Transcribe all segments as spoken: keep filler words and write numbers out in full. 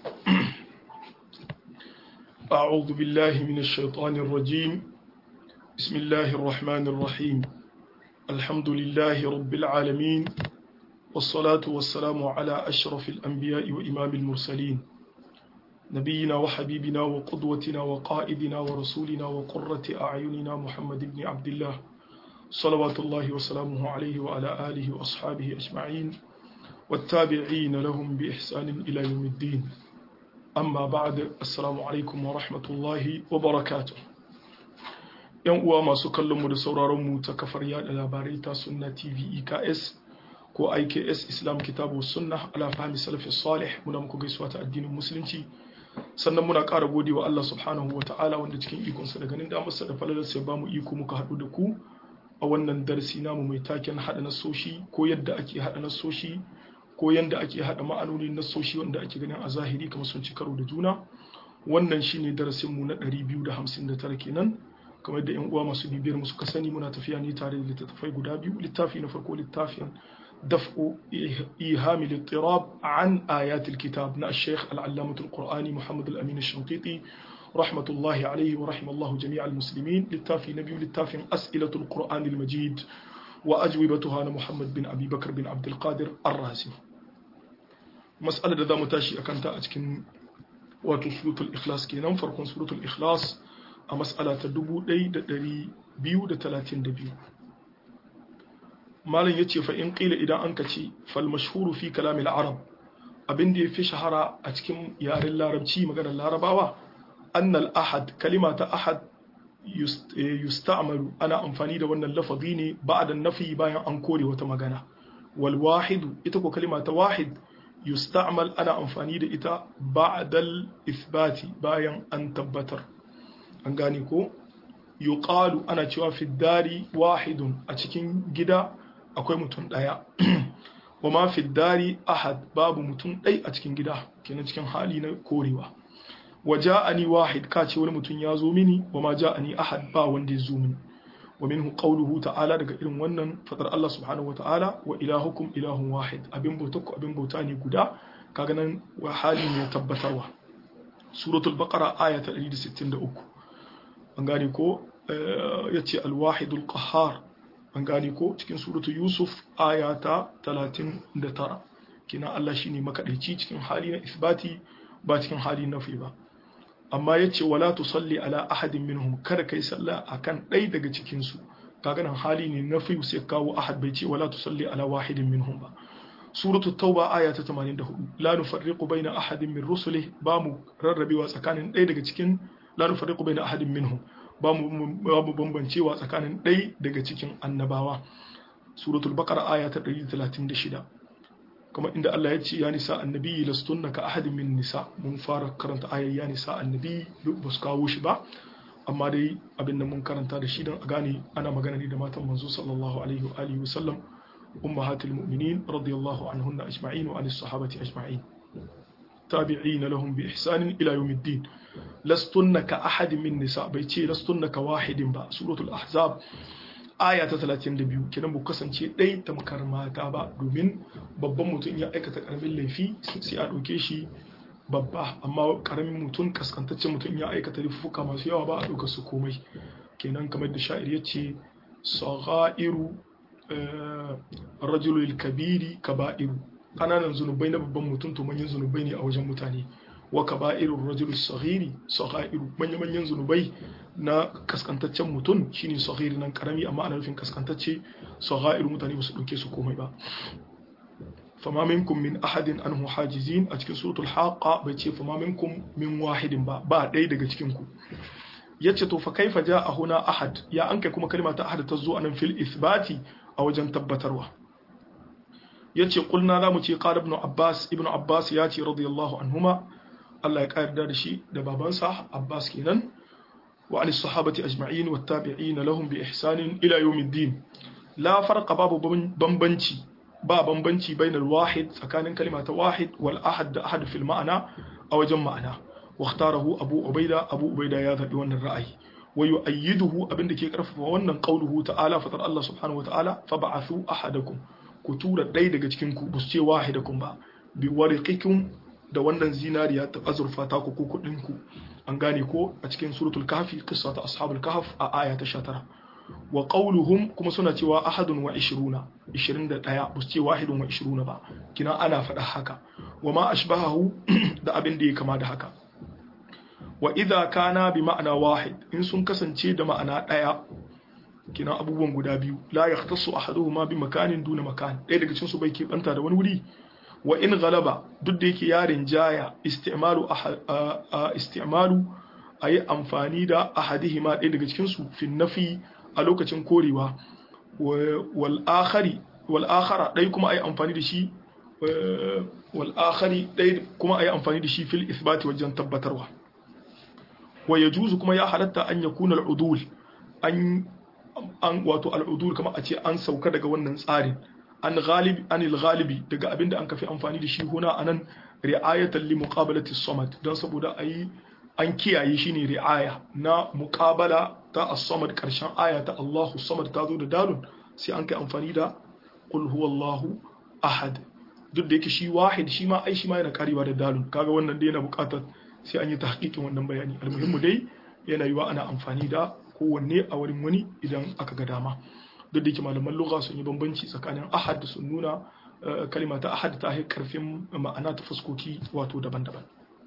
أعوذ بالله من الشيطان الرجيم بسم الله الرحمن الرحيم الحمد لله رب العالمين والصلاة والسلام على أشرف الأنبياء وإمام المرسلين نبينا وحبيبنا وقدوتنا وقائدنا ورسولنا وقرة أعيننا محمد بن عبد الله صلوات الله وسلامه عليه وعلى آله وأصحابه أجمعين والتابعين لهم بإحسان إلى يوم الدين amma ba'da assalamu alaikum wa rahmatullahi wa barakatuh yan uwa masu kallon mu da sauraron mu ta kafar yada labarai ta sunna tv E K S ko I K S Islam kitabu sunna ala fahmi salafi salih muna muku gaisuwa ta addinin musulunci sannan muna ƙara godewa Allah subhanahu wa ta'ala wanda cikin ikon sa da ganin da masa da falalar sai ba mu iko muka haɗu da ku a wannan darasi namu mai taken hada nasoshi ko yadda ake hada nasoshi ko yanda ake hada ma'anonin nasoshi wanda ake ganin a zahiri kamar sun ci karo da juna. Wannan shine darasin mu na ɗari biyu da hamsin da tara kenan, kamar da yan uwa masu bibiyar mu suka sani muna tafiya ne tare da littattafai guda biyu. Littafi na farko littafin daf'u ihami littirab an ayatul kitab na Sheikh al-Allamatul Qur'ani Muhammad al-Amin al-Shanqiti rahmatullahi alayhi wa rahimallahu jami'al muslimin. Littafi na biyu littafin as'ilatul Qur'an al-Majid wa ajwibatuha na Muhammad bin Abi Bakr bin Abdul Qadir ar-Razi. Mas'alar da za mu tashi a kanta a cikin wato suratul ikhlas kenan, farkon suratul ikhlas a mas'ala ta dubu ɗaya da ɗari biyu da talatin da biyu. Malam ya ce fa in ƙila idan an ka ce fal mashhuru fi kalamil arab, abin da ya fi shahara a cikin yaren larabci maganar larabawa, annal ahad kalima ta ahad yusta'malu ana amfani da wannan lafazi ne ba'da nafi bayan an kore wata magana. Wal wahidu ita ko kalima ta wahid yusta'mal ana amfani da ita ba'dal ithbati bayan an tabbatar. An gane ko yuqalu ana cewa fi dari wahidun a cikin gida akwai mutum daya wa ma fi dari ahad babu mutum dai a cikin gida kenan cikin hali na korewa. wa ja'ani wahid ka ce wani mutum ya zo mini wa ma ja'ani ahad ba wanda ya zo mini. wa minhu qawluhu ta'ala daga irin wannan fadar Allah subhanahu wa ta'ala wa ilahukum ilahun wahid abin bautarku abin bauta ne guda kaga nan wa hali ne tabbatarwa. Suratul Baqara aya ta ɗari da sittin da uku an gane ko yace al-wahidul qahhar an gane ko cikin suratul Yusuf aya ta talatin da tara kina Allah shine makadaici cikin hali na isbati ba cikin hali na nafi ba. Amma ya ce wala tusalli ala ahadin minhum kada kai sallah akan ɗai daga cikin su kaga nan hali ne na fi sai kawo ahad bai ce wala tusalli ala wahidin minhum ba. Suratul Tauba aya ta tamanin da hudu la nufarriqu baina ahadin min rusulihi ba mu rarrabewa tsakanin ɗai daga cikin la nufarriqu baina ahadin minhum ba mu ba mu bambancewa tsakanin ɗai daga cikin annabawa. Suratul Baqara aya ta ɗari da talatin da shida kuma inda Allah ya ce ya nisa annabi lastunna ka ahadin min nisa mun fara karanta ayar ya nisa annabi ba su kawo shi ba amma dai abin da mun karanta da shi don a gane ana magana ne da matan manzo sallallahu alaihi wa alihi wasallam ummahatul mu'minin radiyallahu anhunna ajma'in wa anis sahabati ajma'in tabi'ina lahum bi ihsanin ila yawmiddin. Lastunna ka ahadin min nisa bai ce lastunna ka wahidin ba. Suratul Ahzab aya ta talatin da biyu kenan bu kasance ɗai tamkar mata ba domin babban mutum ya aikata karamin laifi sai a ɗauke shi babba amma karamin mutum kaskantaccen mutum ya aikata laifuka masu yawa ba a ɗauka su komai kenan kamar da sha'ir ya ce saghairu rajulul kabiri kaba'iru kananan zunubai na babban mutum to manyan zunubai ne a wajen mutane wa kaba'irur rajul saghiri saghairu manyan manyan zunubai na kaskantaccen mutum shine saghiri nan karami amma ana nufin kaskantacce saghairu mutane ba su dauke su komai ba. fama minkum min ahadin anhu hajizin a cikin suratul haqa bai ce fama minkum min wahidin ba ba dai daga cikin ku yace to fa kaifa jaa huna ahad ya an kai kuma kalma ta ahad ta zo anan fil ithbati a wajen tabbatarwa. yace qulna za mu ce qala ibn abbas ibn abbas ya ce radiyallahu anhuma Allah ya ƙarda da shi da babansa Abbas kenan wa anis sahabati ajma'in wa tabi'in lahum bi ihsanin ila yawmiddin. La farqa babu bambanci ba bambanci bainal wahid tsakanin kalima ta wahid wal ahad da ahad fil ma'ana a wajen ma'ana. Wa ikhtarahu Abu Ubaida Abu Ubaida ya zabi wannan ra'ayi wa yu'ayyiduhu abinda ke karfafa wannan qauluhu ta'ala fatar Allah subhanahu wa ta'ala fab'athu ahadakum ku tura dai daga cikin ku bus ce wahidakum ba bi wariqikum da wannan zinariya ta azurfa ta ku kudin ku an gane ko a cikin suratul kahfi qissa ta ashabul kahf a aya ta sha tara wa qawluhum kuma suna cewa ahadun wa ishiruna ishirin da ɗaya ba su ce wahidun wa ishiruna ba kina ana faɗa haka wa ma ashbahahu da abin da ya kama da haka wa idha kana bi ma'ana wahid in sun kasance da ma'ana ɗaya kina abubuwan guda biyu la yahtassu ahaduhuma bi makanin duna makan ɗaya daga cikin su bai keɓanta da wani wuri wa in galaba duk da yake yarin jaya isti'malu isti'malu ayi amfani da ahadihima ɗaya daga cikin su fi nafi a lokacin korewa wal akhari wal akhara dai kuma ayi amfani da shi wal akhari dai kuma ayi amfani da shi fil ithbati wajen tabbatarwa wa yajuzu kuma ya halatta an yakuna al udul an an wato al udul kuma a ce an sauka daga wannan tsarin an ghalib anil ghalibi daga abinda an kafi amfani da shi huna anan ri'ayatan li muqabalati as-samad dan saboda ayi an kiyaye shi ne ri'aya na muqabala ta as-samad karshen aya ta Allahu samad ta zo da dalun sai an kai amfani da qul huwallahu ahad duk da yake shi wahid shi ma ai shi ma yana karewa da dalun kaga wannan dai yana buƙatar sai an yi tahqiqin wannan bayani almuhimmu dai yana yiwa ana amfani da kowanne a wurin wani idan aka ga dama duk da yake malaman lugha sun yi bambanci tsakanin ahad sun nuna kalma ta ahad ta yi karfin ma'ana ta fuskoki wato daban-daban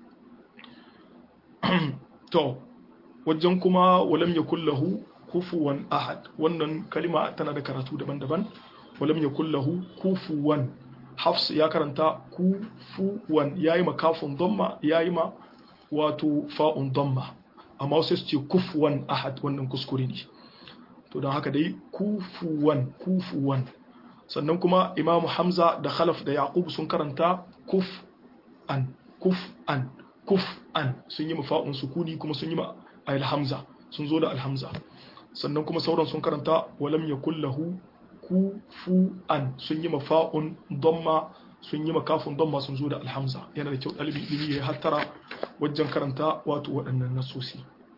to wajen kuma walam yakul lahu kufuwan ahad wannan kalima tana da karatu daban-daban walam yakul lahu kufuwan hafs ya karanta kufuwan yayi ma kafun dhamma yayi ma wato fa'un dhamma amma sai su ce kufuwan ahad wannan kuskure ne to don haka dai kufuwan kufuwan sannan kuma imamu hamza da khalaf da yaqub sun karanta kuf'an kuf'an kuf'an sun yi mafa'un sukuni kuma sun yi ma alhamza sun zo da alhamza sannan kuma sauran sun karanta walam yakul lahu kufu'an sun yi mafa'un dhamma sun yi makafun dhamma sun zo da alhamza yana da kyau dalibi ilimi ya hattara wajen karanta wato waɗannan nasosi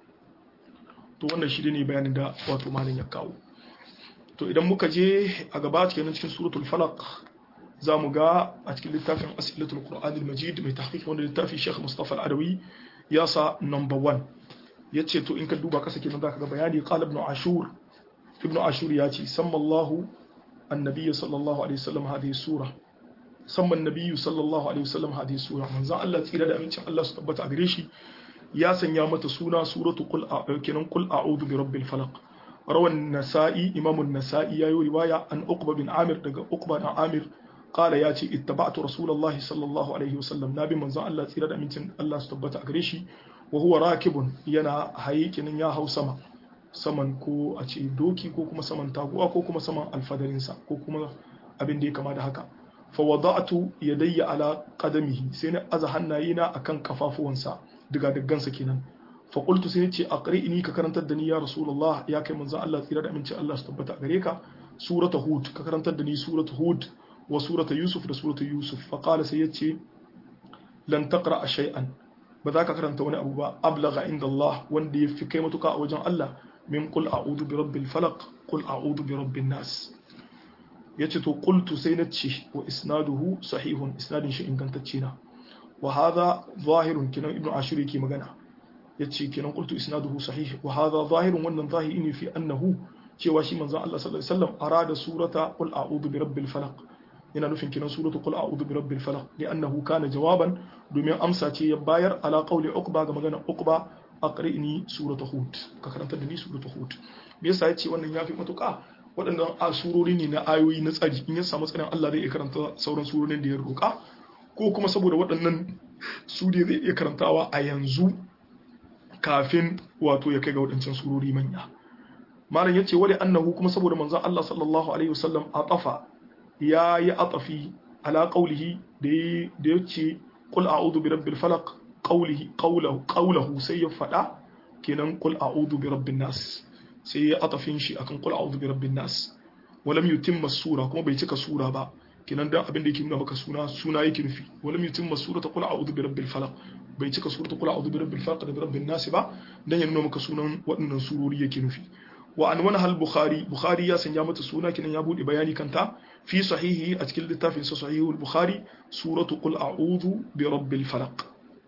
to wannan shi ne bayanin da wato malin ya kawo to idan muka je a gaba cikin cikin suratul falaq za mu ga a cikin littafin asilatul qur'anil majid mai tahqiq wanda littafi Sheikh Mustafa Al-Adawi ya sa number one yace to in ka duba kasa kenan zaka ga bayani qala ibn ashur ibn ashur ya ce sammallahu annabi sallallahu alaihi wasallam hadhihi sura samman nabiyyu sallallahu alaihi wasallam hadhihi sura manzon Allah tsira da amincin Allah su tabbata a gare shi ya sanya mata suna suratu qul kenan qul a'udhu bi rabbil falaq rawan nasa'i imam an-nasa'i yayi riwaya an uqba bin amir daga uqba bin amir qala yace ittaba'tu rasulullahi sallallahu alaihi wasallam nabi manzon Allah tsira da amincin Allah su tabbata a gare shi wa huwa rakibun yana haye kenan ya hau sama saman ko a ce doki ko kuma saman taguwa ko kuma saman alfadarinsa ko kuma abin da ya kama da haka fa wada'tu yadayya ala qadamihi sai na aza hannayena akan kafafuwansa diga diggansa kenan fa qultu sai ce aqri'ni ka karantar da ni ya rasulullah ya kai manzon Allah tsira da aminci Allah su tabbata gare ka surata hud ka karantar da ni surata hud wa surata yusuf da surata yusuf fa qala sai yace lan taqra shay'an ba za ka karanta wani abu ba ablagha inda Allah wanda ya fi kai matuka a wajen Allah min qul a'udhu bi rabbil falaq qul a'udhu bi rabbin nas yace to qultu sai nace wa isnaduhu sahihun isnadin shi ingantacce na wa hadha zahirun kinan ibnu ashur yake magana yace kinan qultu isnaduhu sahih wa hadha zahirun wannan zahiri ne fi annahu cewa shi manzon Allah sallallahu alaihi wasallam arada surata qul a'udhu bi rabbil falaq yana nufin kinan suratu qul a'udhu bi rabbil falaq li'annahu kana jawaban domin amsa ce ya bayar ala qawli uqba ga magana uqba aqri'ni suratu hud ka karanta da ni suratu hud me yasa yace wannan yafi matuka waɗannan asurori ne na ayoyi na tsari in ya samu tsarin Allah zai iya karanta sauran surorin da ya roka ko kuma saboda waɗannan su ne zai iya karantawa a yanzu kafin wato ya kai ga waɗancan surori manya malam yace wali annahu kuma saboda manzon Allah sallallahu alaihi wasallam atafa ya yi atafi ala qawlihi da ya ce qul a'udhu bi rabbil falaq qawlihi qawluhu qawluhu sai ya fada kenan qul a'udhu bi rabbin nas sai ya atafin shi akan qul a'udhu bi rabbin nas walam yutimma sura kuma bai cika sura ba kenan dan abin da yake nuna maka suna suna yake nufi walam yutimma surata qul a'udhu bi rabbil falaq bai cika surata qul a'udhu bi rabbil falaq da bi rabbin nas ba dan ya nuna maka sunan waɗannan surori yake nufi wa an wani hal bukhari bukhari ya sanya mata suna kinan ya bude bayani kanta fi sahihi a cikin littafin sa sahihul bukhari suratu qul a'udhu bi rabbil falaq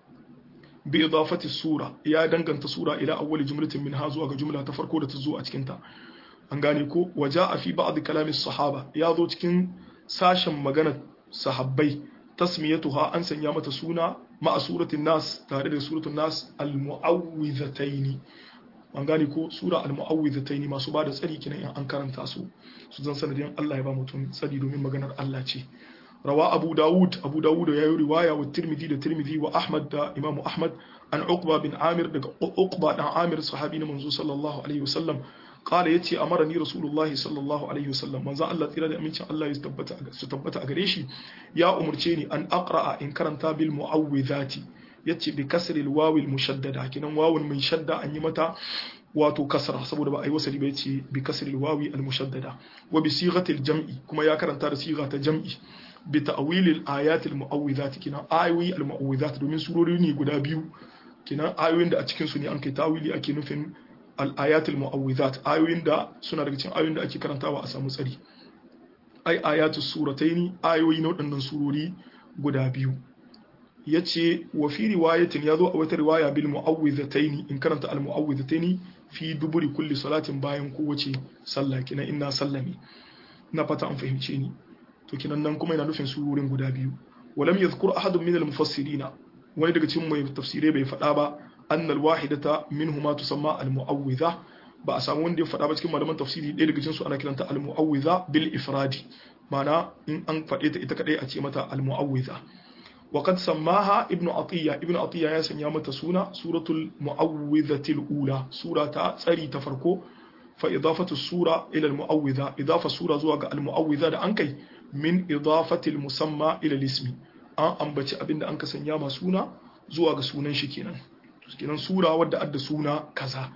bi idafati sura ya danganta sura ila awwali jumlatin minha zuwa ga jumla ta farko da ta zo a cikin ta an gane ko waja'a fi ba'd kalami sahaba ya zo cikin sashen magana sahabbai tasmiyatuha an sanya mata suna ma'a suratin nas tare da suratul nas al-mu'awwidhatayn an gane ko sura al-mu'awwidhatayn masu bada tsari kinan in an karanta su su zan sanadin Allah ya ba mutum tsari domin maganar Allah ce rawa abu dawud abu dawud ya yi riwaya wa tirmidhi da tirmidhi wa ahmad da imam ahmad an uqba bin amir daga uqba dan amir sahabi na manzo sallallahu alaihi wasallam qala yace amarani rasulullahi sallallahu alaihi wasallam manzo Allah tsira da amincin Allah ya tabbata su tabbata a gare shi ya umurce ni an aqra'a in karanta bil mu'awwidhati yace bi kasri al wawi al mushaddada kinan wawun min shadda an yi mata wato kasra saboda ba a yi wasali ba yace bi kasri al wawi al mushaddada wa bi sighati al jam'i kuma ya karanta da sigha ta jam'i bi ta'wil al ayat al mu'awwidhat kinan ayoyi al mu'awwidhat domin surori ne guda biyu kinan ayoyin da a cikin su ne an kai tawili ake nufin al ayat al mu'awwidhat ayoyin da suna daga cikin ayoyin da ake karantawa a samu tsari ai ayatus surataini ayoyi na wadannan surori guda biyu yace wa fi riwayatin yazo a wata riwaya bil mu'awwidhataini in karanta al mu'awwidhataini fi duburi kulli salatin bayan kowace sallah kina inna sallami na fata an fahimce ni to kinan nan kuma yana nufin surorin guda biyu walam yadhkur ahadun min al mufassirina wani daga cikin mai tafsirai bai fada ba anna al wahidata minhuma tusamma al mu'awwidha ba a samu wanda ya fada ba cikin malaman tafsiri ɗaya daga cikin su ana kiranta al mu'awwidha bil ifradi ma'ana in an fade ta ita kadai a ce mata al mu'awwidha وقد سماها ابن عطية ابن عطية يا سنيا متى سورة سورة المعوذة الأولى سورة تسري تفرقو فإضافة السورة إلى المعوذة إضافة السورة زوج المعوذة أنكي من إضافة المسمى إلى الاسم أن أنبتي أبن أنك سنيا ما سونا زوج سونا شكينا شكينا سورة ود أد سونا كذا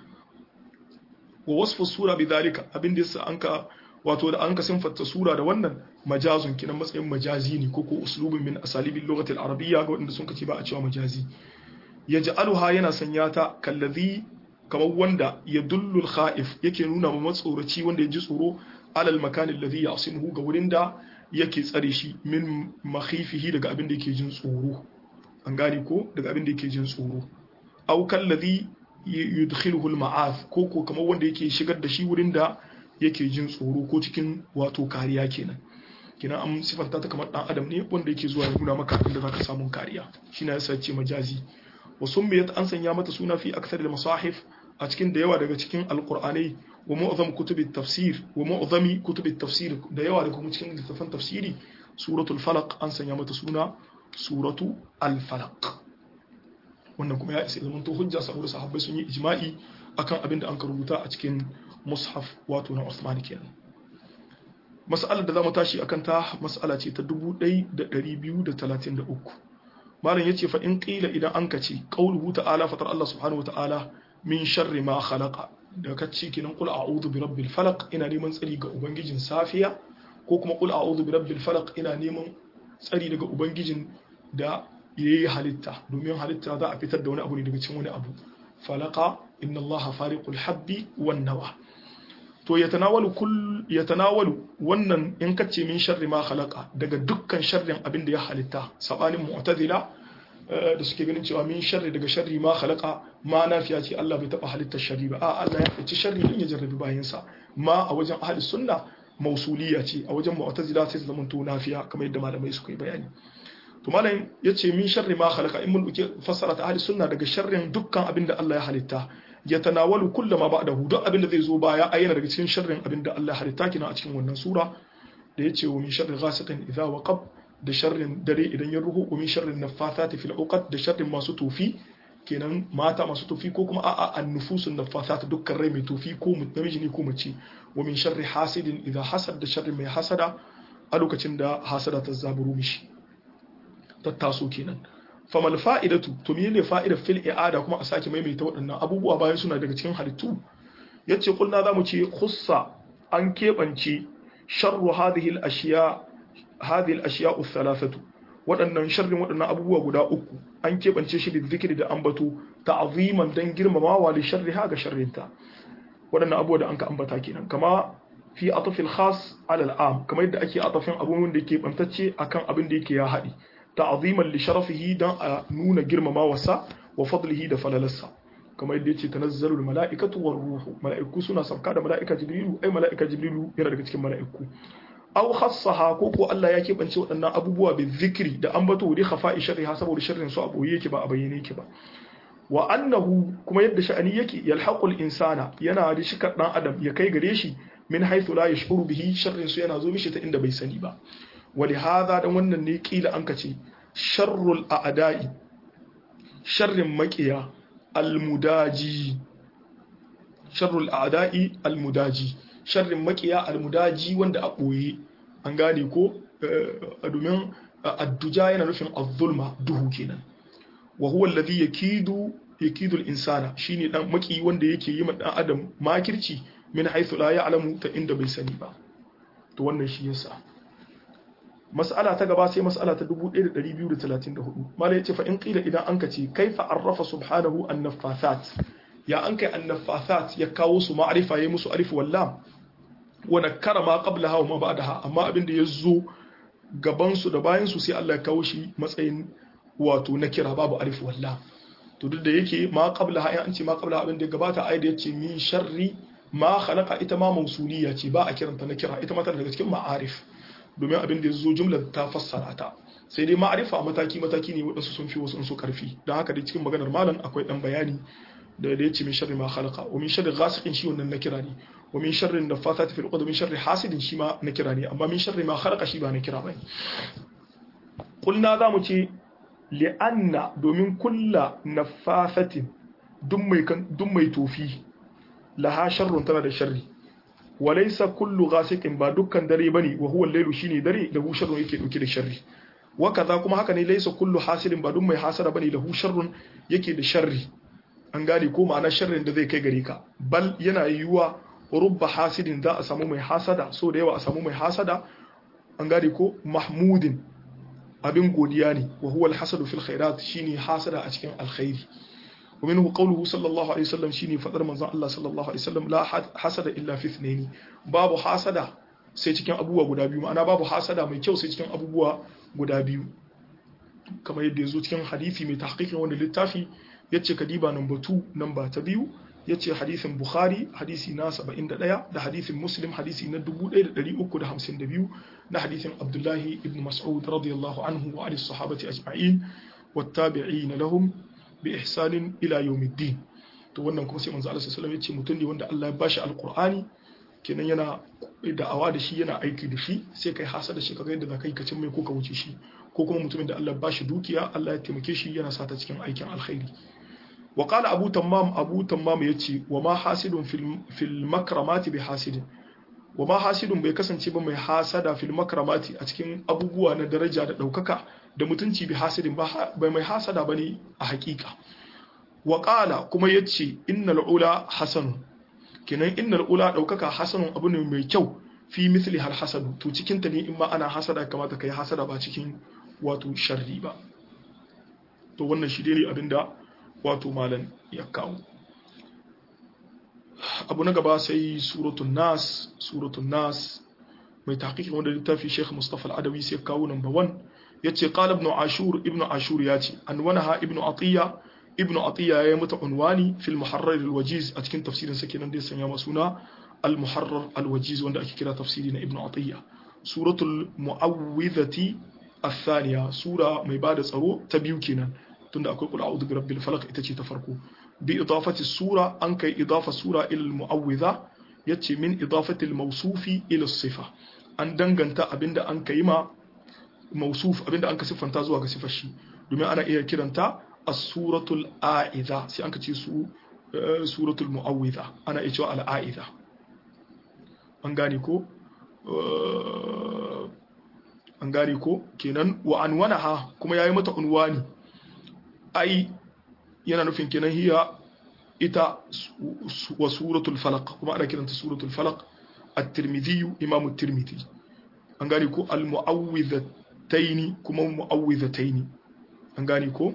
ووصف السورة بذلك أبن ديس أنك wato da an ka sinfata sura da wannan majazun kinan matsayin majazi ne ko ko uslubin min asalibil lughati al-arabiyya ga wanda sun kace ba a cewa majazi yaj'aluha yana sanya ta kallazi kamar wanda yadullu al-khaif yake nuna ma matsoraci wanda ya ji tsoro alal makan alladhi ya'simuhu ga wurin da yake tsare shi min makhifihi daga abin da yake jin tsoro an gane ko daga abin da yake jin tsoro aw kallazi yudkhiluhu al-ma'az ko ko kamar wanda yake shigar da shi wurin da yake jin tsoro ko cikin wato kariya kenan kenan an sifanta ta kamar dan adam ne wanda yake zuwa ya nuna maka inda zaka samu kariya shine yasa ce majazi wa summiyat an sanya mata suna fi akthar al-masahif a cikin da yawa daga cikin alqur'anai wa mu'zam kutubit tafsir wa mu'zami kutubit tafsir da yawa daga cikin littafan tafsiri suratul falaq an sanya mata suna suratu al-falaq wannan kuma ya isa zaman to hujja saboda sahabbai sun yi ijma'i akan abin da an ka rubuta a cikin mushaf wato na Uthman kenan mas'alar da zamu tashi akan ta mas'ala ce ta dubu ɗaya da ɗari biyu da talatin da uku malam yace fa in qila idan an kace qauluhu ta'ala fatar Allah subhanahu wa ta'ala min sharri ma khalaqa da kace kenan qul a'udhu bi rabbil falaq ina neman tsari ga ubangijin safiya ko kuma qul a'udhu bi rabbil falaq ina neman tsari daga ubangijin da yayi halitta domin halitta za a fitar da wani abu ne daga cikin wani abu falaqa inna Allah fariqul habbi wan nawa to yatanawalu kull yatanawalu wannan in kace min sharri ma khalaqa daga dukkan sharrin abin da ya halitta sabanin mu'tazila da suke ganin cewa min sharri daga sharri ma khalaqa ma nafiya ce Allah bai taba halitta sharri ba a Allah ya fice sharri din ya jarrabi bayin sa ma a wajen ahli sunna mausuliya ce a wajen mu'tazila sai zaman to nafiya kamar yadda malamai suka yi bayani to malam yace min sharri ma khalaqa in mun duke fassara ta ahli sunna daga sharrin dukkan abin da Allah ya halitta ya tanawalu kullu ma ba'dahu duk abin da zai zo baya ayyana daga cikin sharrin abin da Allah ya halitta kina a cikin wannan sura da yace wa min sharri ghasiqin idha waqab da sharrin dare idan ya ruhu wa min sharri naffathati fil uqad da sharrin masu tufi kenan mata masu tufi ko kuma a'a an-nufusun naffathati dukkan rai mai tufi ko namiji ne ko mace wa min sharri hasidin idha hasad da sharrin mai hasada a lokacin da hasada ta zaburu mishi tattaso kenan famal fa'idatu to menene fa'idar fil i'ada kuma a sake maimaita waɗannan abubuwa bayan suna daga cikin halittu yace kulna zamu ce khussa an kebance sharru hadhihi al-ashiya hadhihi al-ashiya ath-thalathatu waɗannan sharrin waɗannan abubuwa guda uku an kebance shi da zikiri da ambato ta'ziman dan girmamawa li sharriha ga sharrinta waɗannan abubuwa da an ka ambata kenan kama fi atafil khas ala al'am kamar yadda ake atafin abun da yake bantacce akan abin da yake ya haɗi ta'ziman li sharafihi dan a nuna girmama wasa wa fadlihi da falalarsa kamar yadda yace tanazzalul mala'ikatu war ruhu mala'iku suna sauka da mala'ika jibrilu ai mala'ika jibrilu yana daga cikin mala'iku aw khassaha ko ko Allah ya keɓance waɗannan abubuwa bi zikri da ambato da khafa'i sharriha saboda sharrin su a boye yake ba a bayyane yake ba wa annahu kuma yadda sha'ani yake yalhaqul insana yana da shikar dan adam ya kai gare shi min haythu la yashuru bihi sharrin su yana zo mishi ta inda bai sani ba wali hadha dan wannan ne kila an kace sharrul a'da'i sharrin maqiya almudaji sharrul a'da'i almudaji sharrin maqiya almudaji wanda a boye an gane ko domin adduja yana nufin az-zulma duhu kenan wa huwa alladhi yakidu yakidu al-insana shine dan maki wanda yake yi ma dan adam makirci min haythu la ya'lamu ta inda bai sani ba to wannan shi yasa mas'ala ta gaba sai mas'ala ta dubu ɗaya da ɗari biyu da talatin da hudu malai yace fa in qila idan anka ce kaifa arrafa subhanahu an-naffathat ya an kai an-naffathat ya kawo su ma'rifa yayi musu alif wal lam wa nakara ma qablaha wa ma ba'daha amma abin da yazo gaban su da bayan su sai Allah ya kawo shi matsayin wato na kira babu alif wal lam to duk da yake ma qablaha ai an ce ma qablaha abin da gabata ai da yace min sharri ma khalaqa ita ma mausuliya ce ba a kiranta na kira ita ma tana daga cikin ma'arif domin abin da yazo jumlar ta fassara ta sai dai ma'arifa mataki mataki ne wadansu sun fi wasu sun karfi don haka dai cikin maganar malam akwai dan bayani da da yace min sharri ma khalaqa wa min sharri ghasiqin shi wannan na kira ne wa min sharri nafathati fil uqad min sharri hasidin shi ma na kira ne amma min sharri ma khalaqa shi ba na kira bane kulna zamu ce li'anna domin kulla nafasatin duk mai tofi laha sharrun tana da sharri walaysa kullu ghasiqin ba dukkan dare bane wa huwa al-lailu shine dare lahu sharrun yake dauke da sharri wa kaza kuma haka ne laysa kullu hasidin ba duk mai hasara bane lahu sharrun yake da sharri an gane ko ma'ana sharrin da zai kai gare ka bal yana yiwuwa rubba hasidin za a samu mai hasada so da yawa a samu mai hasada an gane ko mahmudin abin godiya ne wa huwa al-hasadu fil khairat shine hasada a cikin alkhairi wa minhu qawluhu sallallahu alaihi wasallam shine fadar manzon Allah sallallahu alaihi wasallam la hasada illa fi ithnaini babu hasada sai cikin abubuwa guda biyu ma'ana babu hasada mai kyau sai cikin abubuwa guda biyu kamar yadda yazo cikin hadisi mai tahqiqin wannan littafi yace kadiba number two number ta biyu yace hadisin bukhari hadisi na saba'in da ɗaya da hadisin muslim hadisi na dubu ɗaya da ɗari uku da hamsin da biyu na hadisin abdullahi ibn mas'ud radiyallahu anhu wa ali sahabati ajma'in wattabi'in lahum bi ihsanin ila yawmiddin to wannan kuma sai manzo Allah sallallahu alaihi wasallam yace mutum ne wanda Allah ya bashi alqur'ani kenan yana da'awa da shi yana aiki da shi sai kai hasada shi kaga yadda zakai ka cin mai ko ka wuce shi ko kuma mutumin da Allah ya bashi dukiya Allah ya taimake shi yana sata cikin aikin alkhairi وقال أبو تمام أبو تمام يتي وما حاسد في في المكرمات بحاسد وما حاسد bai kasance ba mai hasada fil makramati a cikin abubuwa na daraja da daukaka da mutunci bi hasidin ba bai mai hasada bane a hakika wa qala kuma yace innal ula hasan kenan innal ula daukaka hasanun abu ne mai kyau fi misli hal hasadu to cikin ta ne in ma ana hasada kamata kai hasada ba cikin wato sharri ba to wannan shi dai abinda wato malan ya kawo abu na gaba sai suratul nas suratul nas mai tahqiqin wanda littafi Sheikh Mustafa Al-Adawi sai kawo number one yace qala ibn ashur ibn ashur yace anwanaha ibn atiya ibn atiya ya mata unwani fil muharrar al-wajiz a cikin tafsirin sa kenan da ya sanya suna al-muharrar al-wajiz wanda ake kira tafsiri na ibn atiya suratul mu'awwidhati الثانية سورة mai bada tsaro ta biyu kenan tunda akwai qul a'udhu bi rabbil falaq ita ce ta farko bi idafati sura an kai idafa sura ila al mu'awwidha yace min idafati al mawsufi ila sifa an danganta abinda an kai ma mawsuf abinda an ka siffanta zuwa ga sifar shi domin ana iya kiranta as-suratul a'idha sai an ka ce su suratul mu'awwidha ana iya cewa al a'idha an gane ko an gane ko kenan wa anwanaha kuma yayi mata unwani ai yana nufin kenan hiya ita wa suratul falaq kuma ana kiranta suratul falaq at-tirmidhi imam at-tirmidhi an gane ko al-mu'awwidhatayn kuma mu'awwidhatayn an gane ko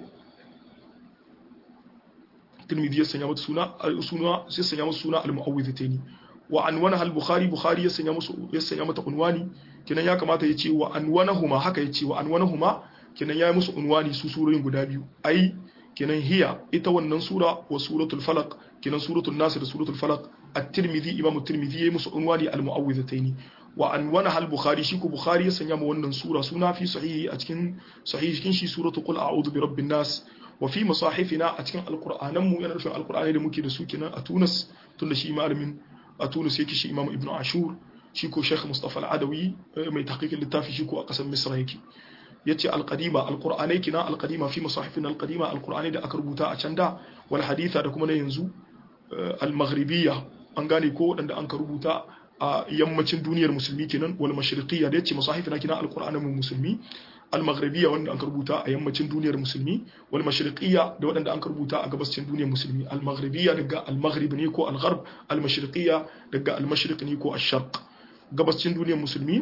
tirmidhi ya sanya mata suna suna sai sanya mata suna al-mu'awwidhatayn wa anwanaha al-bukhari bukhari ya sanya musu ya sanya mata unwani kenan ya kamata ya ce wa anwanahuma haka ya ce wa anwanahuma kenan ya yi musu unwani su surorin guda biyu ai kenan hiya ita wannan sura wa suratul falaq kenan suratul nas da suratul falaq at-tirmidhi imam at-tirmidhi ya yi musu unwani al-mu'awwidhatayn wa anwanaha al-bukhari shi ko bukhari ya sanya mu wannan sura suna fi sahihi a cikin sahihin shi suratul qul a'udhu bi rabbin nas wa fi masahifina a cikin alqur'anan mu yana nufin alqur'ani da muke da su kenan a Tunis tunda shi malamin a Tunis yake shi imam ibnu ashur shi ko sheikh mustafa al-adawi mai tahqiqin littafi shi ko a kasar misra yake yace alqadima alqur'anai kina alqadima fi masahifina alqadima alqur'ani da aka rubuta a can da wal haditha da kuma na yanzu al-maghribiyya an gane ko wadanda an ka rubuta a yammacin duniyar musulmi kenan wal mashriqiyya da yace masahifina kina alqur'anin mu musulmi al-maghribiyya wanda an rubuta a yammacin duniyar musulmi wal mashriqiyya da wadanda an rubuta a gabashin duniyar musulmi al-maghribiyya daga al-maghrib ne ko al-gharb al-mashriqiyya daga al-mashriq ne ko ash-sharq gabashin duniyar musulmi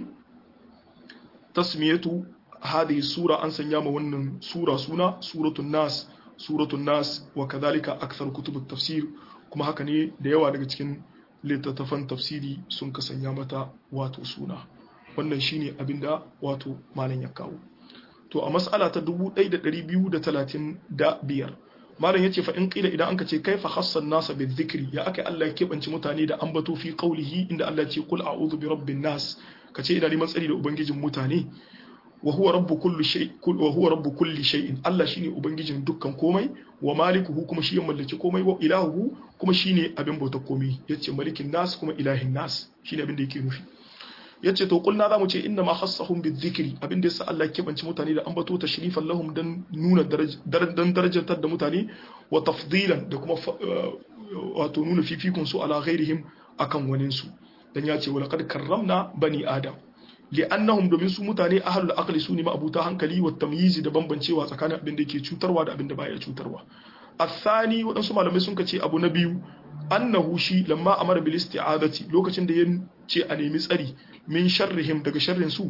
tasmiyatu hadhihi sura an sanya ma wannan sura suna suratul nas suratul nas wa kadhalika akthar kutub at-tafsir kuma haka ne da yawa daga cikin littattafan tafsiri sun ka sanya mata wato suna wannan shine abinda wato malam ya kawo to a mas'ala ta dubu ɗaya da ɗari biyu da talatin da biyar malam yace fa in qila idan anka ce kaifa khassan nasa bizikri ya akai Allah ya kebanci mutane da ambato fi qawlihi inda Allah ya ce qul a'udhu bi rabbin nas kace ina neman tsari da ubangijin mutane wa huwa rabbu kulli shay wa huwa rabbu kulli shay'in Allah shine ubangijin dukkan komai wa malikuhu kuma shi ya mallaki komai wa ilahu kuma shine abin bautar komai yace malikin nas kuma ilahin nas shine abin da yake nufi yace to kulna zamu ce inna ma khassahum bizikri abin da yasa Allah ya kebanci mutane da ambato tashrifan lahum dan nuna dan darajantar da mutane wa tafdilan da kuma wato nuna fifikun su ala ghairihim akan wanin su dan yace wa laqad karramna bani adam li'annahum domin su mutane ahlul aqli su ne ma'abuta hankali wa tamyizi da bambancewa tsakanin abin da yake cutarwa da abin da baya cutarwa athani wadansu malamai sun kace abu na biyu annahu shi lamma amara bil isti'adati lokacin da ya ce a nemi tsari min sharrihim daga sharrin su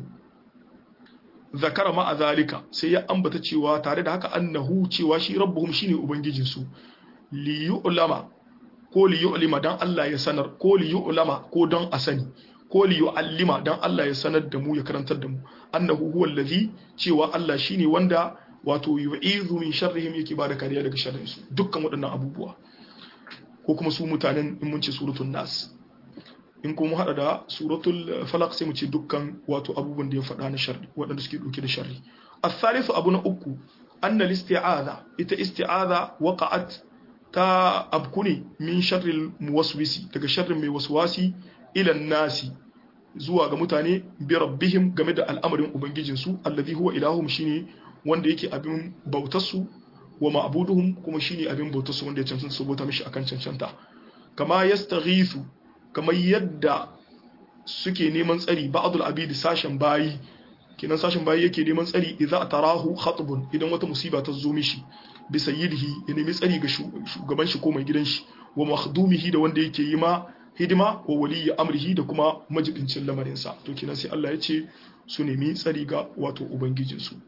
zakara ma zalika sai ya ambata cewa tare da haka annahu cewa shi rabbuhum shine ubangijin su li yu'lama ko li yu'lima dan Allah ya sanar ko li yu'lama ko dan a sani ko li yu'allima dan Allah ya sanar da mu ya karantar da mu annahu huwa allazi cewa Allah shine wanda wato yu'izu min sharrihim yake ba da kariya daga sharrin su dukkan waɗannan abubuwa ko kuma su mutanen in mun ce suratul nas in kuma hada da suratul falaq sai mu ce dukkan wato abubuwan da ya faɗa na sharri waɗanda suke dauke da sharri al-thalithu abu na uku anna al-isti'adha ita isti'adha waqa'at ta abkuni min sharril muwaswisi daga sharrin mai waswasi ila nasi zuwa ga mutane bi rabbihim game da al'amarin ubangijinsu alladhi huwa ilahuhum shine wanda yake abin bautarsu wa ma'buduhum kuma shine abin bautarsu wanda ya cancanta su bauta mishi akan cancanta kama yastaghithu kamar yadda suke neman tsari ba'dul abidi sashen bayi kinan sashen bayi yake neman tsari idza tarahu khatbun idan wata musiba ta zo mishi bi sayyidihi ya nemi tsari ga shugaban shi ko mai gidan shi wa makhdumihi da wanda yake yi ma hidima wa waliyyi amrihi da kuma majibincin lamarin sa to kinan sai Allah ya ce su nemi tsari ga wato ubangijin su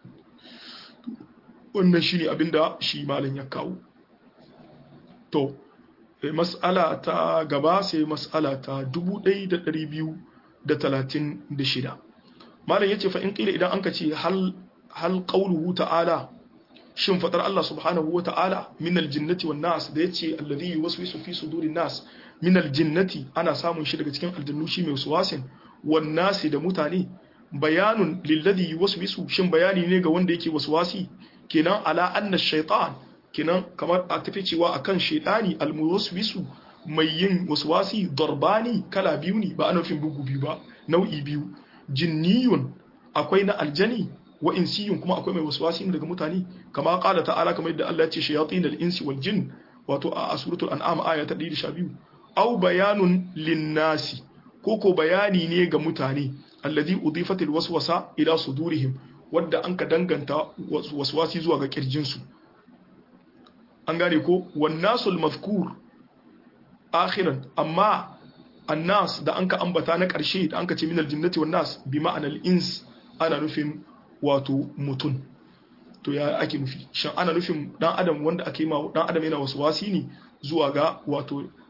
wannan shine abinda shi malam ya kawo to mas'ala ta gaba sai mas'ala ta dubu ɗaya da ɗari biyu da talatin da shida malam yace fa in qila idan anka ce hal hal qawluhu ta'ala shin fadar Allah subhanahu wa ta'ala min aljinnati wan nas da yace alladhi yuwaswisu fi sudurin nas min aljinnati ana samun shi daga cikin aljannu shi mai waswasin wan nas da mutane bayanun lilladhi yuwaswisu shin bayani ne ga wanda yake waswasi kenan ala anna shaytan kenan kamar a tafi cewa akan shaytani almuwaswisu mai yin waswasi darbani kala biyu ne ba ana nufin bugu biyu ba nau'i biyu jinniyun akwai na aljani wa insiyun kuma akwai mai waswasi daga mutane kama qala ta'ala kamar yadda Allah ya ce shayatin al-insi wal jinn wato a suratul an'am aya ta ɗari da sha biyu aw bayanun lin-nasi koko bayani ne ga mutane alladhi udifatil waswasa ila sudurihim wadda an ka danganta waswasi zuwa ga kirjin su an gane ko wan nasul mazkur akhiran amma annas da an ka ambata na karshe da an ka ce minal jinnati wan nas bi ma'anal ins ana nufin wato mutun to ya ake nufi shin ana nufin dan adam wanda ake ma dan adam yana waswasi ne zuwa ga wato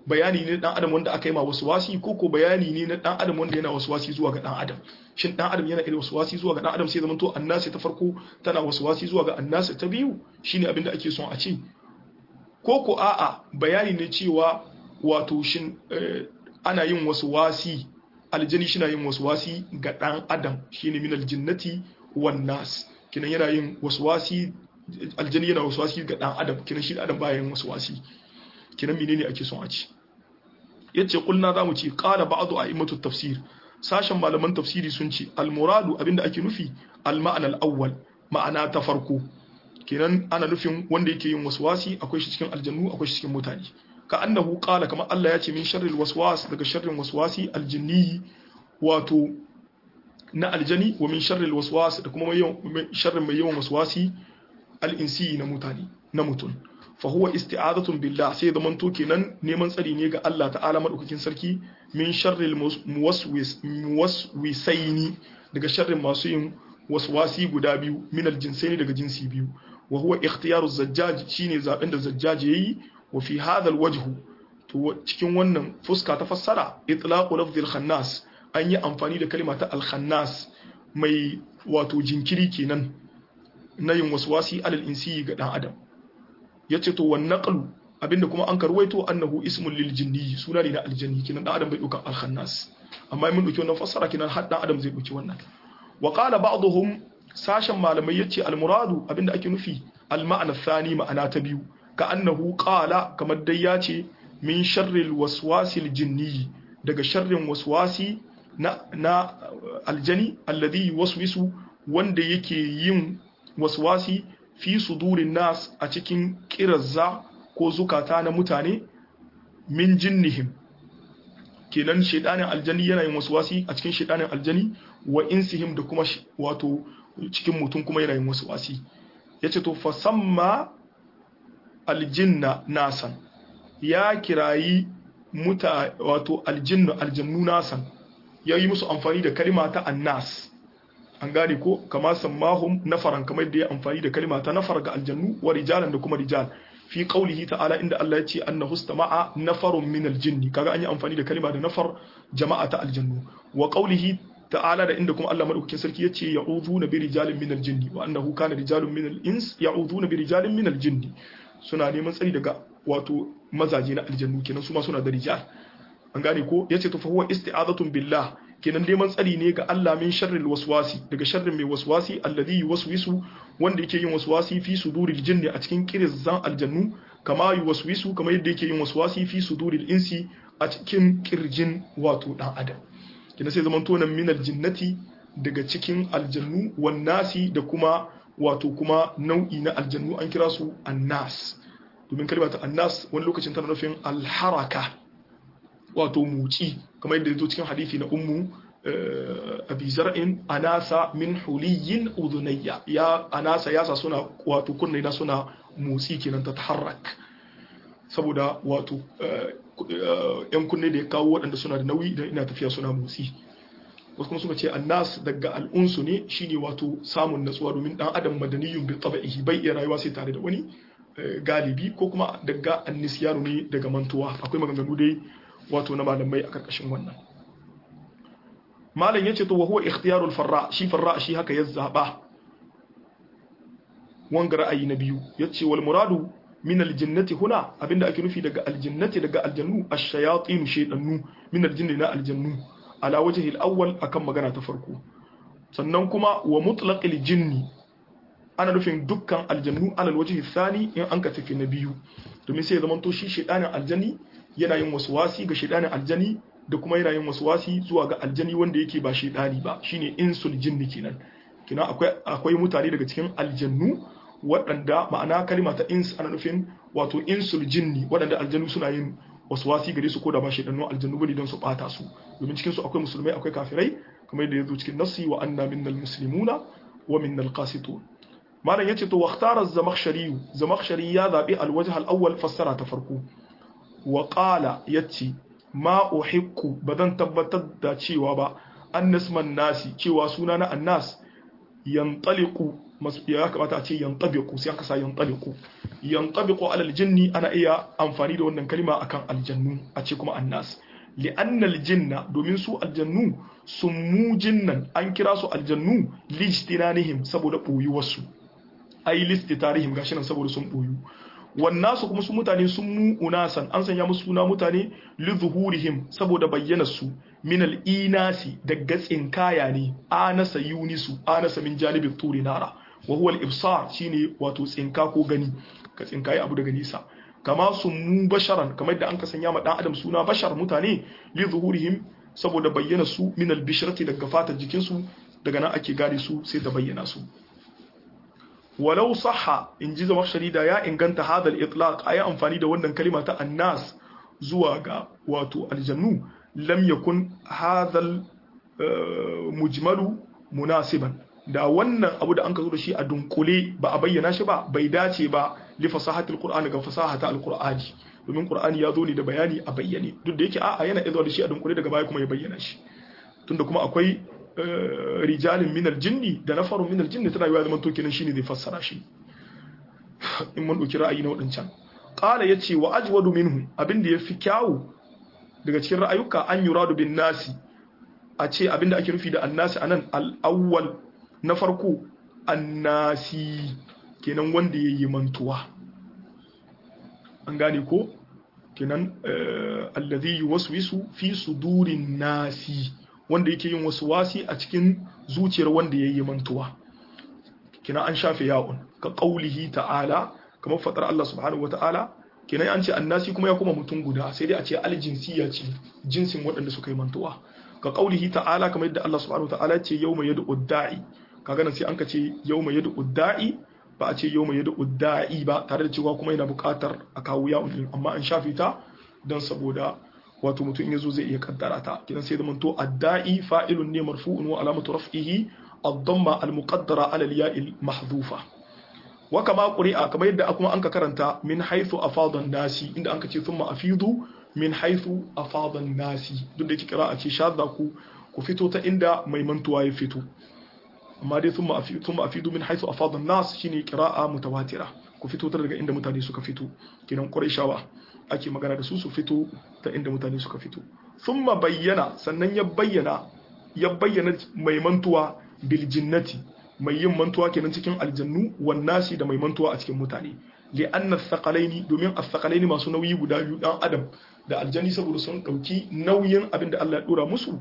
bayani ne dan adam wanda aka yi ma waswasi ko ko bayani ne na dan adam wanda yana waswasi zuwa ga dan adam shin dan adam yana irin waswasi zuwa ga dan adam sai zaman to annasi ta farko tana waswasi zuwa ga annasi ta biyu shine abinda ake son a ce ko ko a'a bayani ne cewa wato shin ana yin waswasi aljani shi na yin waswasi ga dan adam shine minal jinnati wan nas kinan yana yin waswasi aljani yana waswasi ga dan adam kinan shi adam baya yin waswasi kinan menene ake son a ci yace kulna zamu ci qala ba'du a'immatu tafsir sashen malaman tafsiri sun ce al muradu abinda ake nufi al ma'ana al awwal ma'ana ta farko kinan ana nufin wanda yake yin waswasi akwai shi cikin aljannu akwai shi cikin mutane ka annahu qala kama Allah ya ce min sharril waswas daga sharrin waswasi aljinni wato na aljani wa min sharril waswas da kuma mai sharrin mai yawan waswasi al-insi na mutane na mutun fa huwa isti'adatun billah sai da manto kenan neman tsari ne ga Allah ta'ala madaukakin sarki min sharril muwaswis muwaswisaini daga sharrin masu yin waswasi guda biyu min al-jinsaini daga jinsi biyu wa huwa ikhtiyaru zajjaj shine zaben da zajjaj yayi wa fi hadha al-wajh to cikin wannan fuska ta fassara itlaqu lafzi al-khannas an yi amfani da kalma ta al-khannas mai wato jinkiri kenan na yin waswasi alal insi ga dan adam yace to wan naqlu abinda kuma an karwaito annahu ismun lil jinni suna ne na aljanni kenan dan adam bai dauka al-khannas amma mun dauki wannan fassara kenan har dan adam zai dauki wannan wa qala ba'dhum sashen malamai yace al-muradu abinda ake nufi al-ma'na thani ma'ana ta biyu ka annahu qala kamar dai yace min sharril waswasil jinni daga sharrin waswasi na na aljani alladhi waswisu wanda yake yin waswasi fi sudurin nas a cikin kirazza ko zukata na mutane min jinnihim kenan shedanin aljani yana yin waswasi a cikin shedanin aljani wa insihim da kuma wato cikin mutum kuma yana yin waswasi yace to fasamma aljinna nasan ya kirayi muta wato aljinnu aljannu nasan yayi musu amfani da kalma ta annas an gane ko kama sammahum nafaran kamar da ya amfani da kalma ta nafar ga aljannu wa rijalan da kuma rijal fi qawlihi ta'ala inda Allah ya ce annahu istama'a nafarun min aljinni kaga an yi amfani da kalma da nafar jama'a ta aljannu wa qawlihi ta'ala da inda kuma Allah madaukakin sarki ya ce ya'udhuna bi rijalin min aljinni wa annahu kana rijalun min al-ins ya'udhuna bi rijalin min aljinni suna neman tsari daga wato mazaje na aljannu kenan su ma suna da rijal an gane ko yace to fa huwa isti'azatun billah kenan neman tsari ne ga Allah min sharril waswasi daga sharrin mai waswasi alladhi yuwaswisu wanda yake yin waswasi fi suduril jinni a cikin kirzan aljannu kama yuwaswisu kama yadda yake yin waswasi fi suduril insi a cikin kirjin wato dan adam kenan sai zaman tonan min aljinnati daga cikin aljannu wan nasi da kuma wato kuma nau'i na aljannu an kira su annas domin kalmar ta annas wani lokacin tana nufin alharaka wato muci kamar yadda yazo cikin hadisi na ummu abi zar'in anasa min huliyin udhunayya ya anasa yasa suna wato kunne na suna motsi kenan ta taharrak saboda wato yan kunne da ya kawo waɗanda suna da nauyi idan ina tafiya suna motsi wasu kuma suka ce annas daga al'unsu ne shine wato samun natsuwa domin dan adam madaniyun bi tabi'ihi bai iya rayuwa sai tare da wani galibi ko kuma daga annisyanu ne daga mantuwa akwai maganganu dai wato na malamai a karkashin wannan malam yace to wa huwa ikhtiyarul farra shi farra shi haka ya zaba wanga ra'ayi na biyu yace wal muradu min aljinnati huna abinda ake nufi daga aljinnati daga aljannu ash-shayatin shaytanu min aljinni na aljannu ala wajhi al-awwal akan magana ta farko sannan kuma wa mutlaqil jinni ana nufin dukkan aljannu ala wajhi thani in an ka tafi na biyu domin sai zaman to shi shaytanin aljanni yana yin waswasi ga shaytanin aljanni da kuma yana yin waswasi zuwa ga aljani wanda yake ba shaytani ba shine insul jinni kenan kina akwai akwai mutane daga cikin aljannu waɗanda ma'ana kalima ta ins ana nufin wato insul jinni waɗanda aljannu suna yin waswasi gare su ko da ba shaytanu aljannu bane don su bata su domin cikin su akwai musulmai akwai kafirai kamar yadda yazo cikin nassi wa anna minnal muslimuna wa minnal qasitun malan yace to waqtara az-zamakhshari zamakhshari ya zabi al-wajh al-awwal fassara ta farko wa qala yace ma uhikku badan tabbatar da cewa ba annas man nasi cewa suna na annas yantaliqu ya kamata a ce yantabiqu sai aka sa yantabiqu yantabiqu alal jinni ana iya amfani da wannan kalma akan aljannu a ce kuma annas li'anna aljinna domin su aljannu summu jinnan an kira su aljannu lijtinanihim saboda boyuwarsu ai listitarihim gashi nan saboda sun boyu wannasu kuma su mutane sun mu unasan an sanya musu suna mutane li zuhurihim saboda bayyanar su min al-inasi daga tsinkaya ne anasa yunisu anasa min janibi turi nara wa huwa al-ibsar shine wato tsinka ko gani ka tsinkaye abu daga nisa kama sun mu basharan kamar da an ka sanya ma dan adam suna bashar mutane li zuhurihim saboda bayyana su min al-bishrati daga fatar jikin su daga nan ake gane su sai ta bayyana su walau sahha in ji zama sharida ya inganta hadal itlaq ayi amfani da wannan kalima ta annas zuwa ga wato aljannu lam yakun hadal mujmalu munasiban da wannan abu da an ka zo da shi a dunkule ba a bayyana shi ba bai dace ba li fasahatil qur'ani ga fasahata alqur'ani domin qur'ani ya zo ne da bayani a bayyane duk da yake a'a yana izo da shi a dunkule daga baya kuma ya bayyana shi tunda kuma akwai rijalin minal jinni da nafarun minal jinni tana yiwa zaman to kenan shine zai fassara shi in mun dauki ra'ayi na wadancan qala yace wa ajwadu minhu abinda yafi kyawu daga cikin ra'ayuka an yuradu bin nasi a ce abinda ake nufi da annasi anan al-awwal na farko annasi kenan wanda yayi mantuwa an gane ko kenan alladhi yuwaswisu fi sudurin nasi wanda yake yin wasu wasi a cikin zuciyar wanda ya yi mantuwa kina an shafe ya'un ka qaulihi ta'ala kamar fadar Allah subhanahu wa ta'ala kina an ce annasi kuma ya kuma mutum guda sai dai a ce aljinsiya ce jinsin waɗanda suka yi mantuwa ka qaulihi ta'ala kamar yadda Allah subhanahu wa ta'ala ce yawma yad'u da'i kaga nan sai an ka ce yawma yad'u da'i ba a ce yawma yad'u da'i ba tare da cewa kuma yana buƙatar a kawo ya'un amma an shafe ta don saboda wato mutum in yazo zai iya kaddara ta kidan sai zaman to adda'i fa'ilun ne marfu'un wa alamatu raf'ihi ad-damma al-muqaddara ala al-ya'i mahdhufa wa kama quri'a kamar yadda kuma anka karanta min haythu afada an-nasi inda anka ce thumma afidu min haythu afada an-nasi duk da kira ce shadda ku ku fito ta inda mai mantuwa ya fito amma dai thumma afidu thumma afidu min haythu afada an-nas shine qira'a mutawatira ku fito ta daga inda mutane suka fito kidan quraishawa ake magana da su su fito ta inda mutane suka fito thumma bayyana sannan ya bayyana ya bayyana mai mantuwa bil jinnati mai yin mantuwa kenan cikin aljannu wan nasi da mai mantuwa a cikin mutane li anna thaqalaini domin athqalaini masu nauyi guda biyu dan adam da aljanni saboda sun dauki nauyin abin da Allah ya dora musu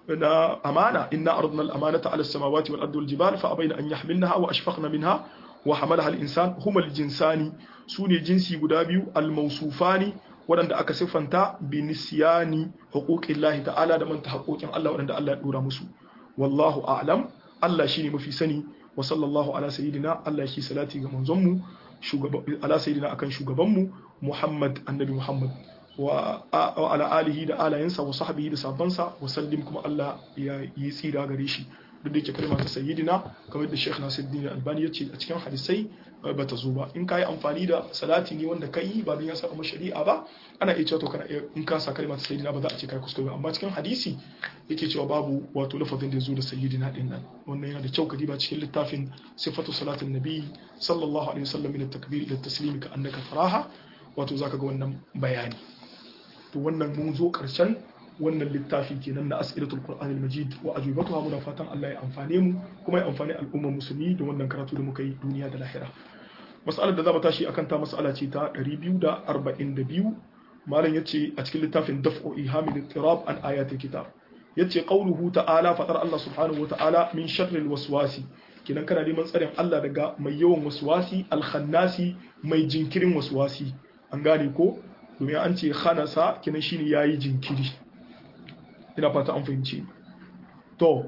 na amana inna aradna al amanata ala as-samawati wal ardi wal jibali fa abayna an yahmilnaha wa ashfaqna minha wa hamalaha al-insan huma al-jinsani sune jinsi guda biyu al-mawsufani wadanda aka siffanta bi nisyani huquqillahi ta'ala da manta haƙoƙin Allah wadanda Allah ya dora musu wallahu a'lam Allah shine mafi sani wa sallallahu ala sayyidina Allah shi salati ga manzon mu shugaba ala sayyidina akan shugaban mu Muhammad annabi Muhammad wa ala alihi da alayansa wa sahbihi da sabansa wa sallim kuma Allah ya yi tsira gare shi duk da yake kalma ta sayyidina kamar da Sheikh Nasiruddin Albani ya ce a cikin hadisai ba ta zo ba in kai amfani da salati ne wanda kai ba don ya saba shari'a ba ana iya cewa to kana in ka sa kalma ta sayyidina ba za a ce kai kuskure amma cikin hadisi yake cewa babu wato lafazin da ya zo da sayyidina din nan wannan yana da kyau ka diba cikin littafin sifatu salatin nabi sallallahu alaihi wasallam min at-takbir ila at-taslim ka annaka faraha wato zaka ga wannan bayani to wannan mun zo karshen wannan littafi kenan na as'ilatul qur'anil majid wa ajibatuha muna fatan Allah ya amfane mu kuma ya amfane al'ummar musulmi da wannan karatu da muka yi duniya da lahira mas'alar da za mu tashi akan ta mas'ala ce ta ɗari biyu da arba'in da biyu malam yace a cikin littafin daf'u ihamil ittirab an ayatil kitab yace qauluhu ta'ala fadar Allah subhanahu wa ta'ala min sharril waswasi kinan kana neman tsarin Allah daga mai yawan waswasi al-khannasi mai jinkirin waswasi an gane ko domin an ce khanasa kinan shine yayi jinkiri ina fata an fahimci to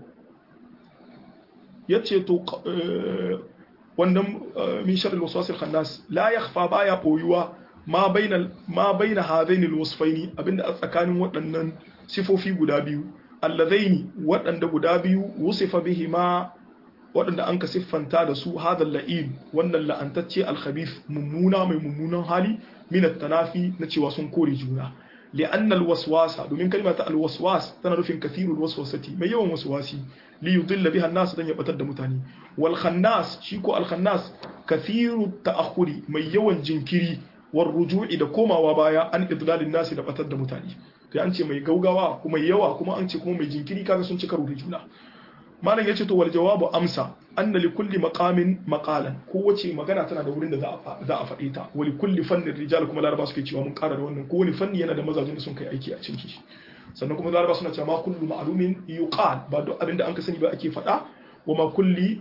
yace to wannan min sharri alwaswas alkhannas la yakhfa baya boyuwa ma bainal ma baina hadain alwasfaini abinda a tsakanin waɗannan sifofi guda biyu alladaini waɗanda guda biyu wusifa bihima waɗanda an ka siffanta da su hadal la'in wannan la'antacce alkhabith mummuna mai mummunan hali min at-tanafi na cewa sun kore juna li'anna alwaswasa domin kalma ta alwaswas tana nufin kathirul waswasati mai yawan waswasi li yudilla biha an-nas dan ya batar da mutane wal khannas shi ko al khannas kathirut ta'akhuri mai yawan jinkiri war ruju'i da komawa baya an idlalin nas da batar da mutane kai an ce mai gaugawa kuma yawa kuma an ce kuma mai jinkiri kaga sun ci karo da juna malam yace to wal jawabu amsa anna li kulli maqamin maqalan kowace magana tana da wurin da za a za a faɗe ta wa li kulli fannin rijal kuma laraba suke cewa mun ƙara da wannan kowane fanni yana da mazajin da sun kai aiki a cikin shi sannan kuma laraba suna cewa ma kullu ma'lumin yuqal ba duk abinda an ka sani ba ake faɗa wa ma kulli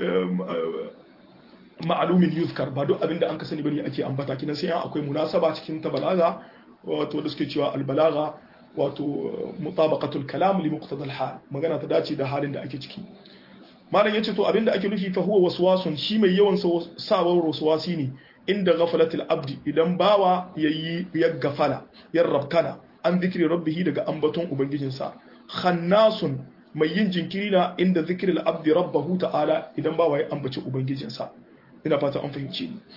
ma'lumin yuzkar ba duk abinda an ka sani bane ake ambata kinan sai akwai munasaba cikin ta balaga wato da suke cewa al balaga wato mutabaqatul kalam li muqtada al hal magana ta dace da halin da ake ciki malam yace to abinda ake nufi fa huwa waswasun shi mai yawan sawar waswasi ne inda ghafalatul abdi idan bawa yayi ya gafala ya rabkana an zikri rabbihi daga ambaton ubangijinsa khannasun mai yin jinkiri na inda zikril abdi rabbahu ta'ala idan bawa ya ambaci ubangijinsa ina fata an fahimci ni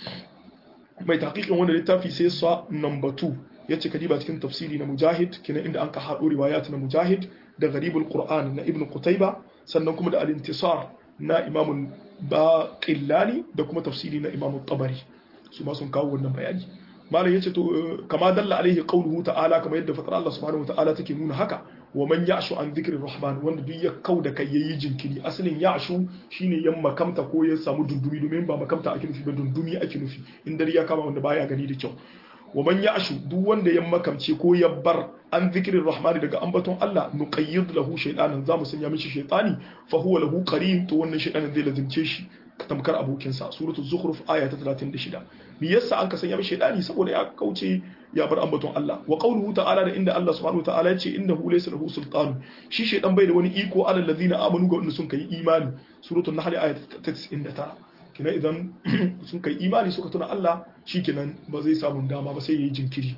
mai tahqiqin wannan littafi sai sa number two yace kadiba cikin tafsiri na mujahid kina inda an ka haɗo riwayat na mujahid da gharibul qur'an na ibnu qutayba sannan kuma da al-intisar na imam baqillani da kuma tafsiri na imam tabari su ma sun kawo wannan bayani malam yace to kama dalla alaihi qawluhu ta'ala kama yadda fatar Allah subhanahu wata'ala take nuna haka wa man ya'shu an dhikri rahman wanda duk ya kauda kai yayi jinkiri asalin ya'shu shine yan makamta ko ya samu dundumi domin ba makamta ake nufi ba dundumi ake nufi in dare ya kama wanda baya gani da kyau wa man ya'shu duk wanda ya makamce ko ya bar an zikirin rahmani daga ambaton Allah nuqayyid lahu shaytanan zamu sanya mishi shaytani fa huwa lahu qarin to wannan shaytanin zai lazimce shi tamkar abokin sa suratul zukhruf aya ta talatin da shida me yasa an ka sanya mishi shaytani saboda ya kauce ya bar ambaton Allah wa qawluhu ta'ala da inda Allah subhanahu ta'ala yace innahu laysa lahu sultan shi shaytan bai da wani iko alal ladina amanu ga wanda sun kai imani suratul nahl aya ta tis'in da tara kina idan sun kai imani suka tuna Allah shikenan ba zai samu dama ba sai yayi jinkiri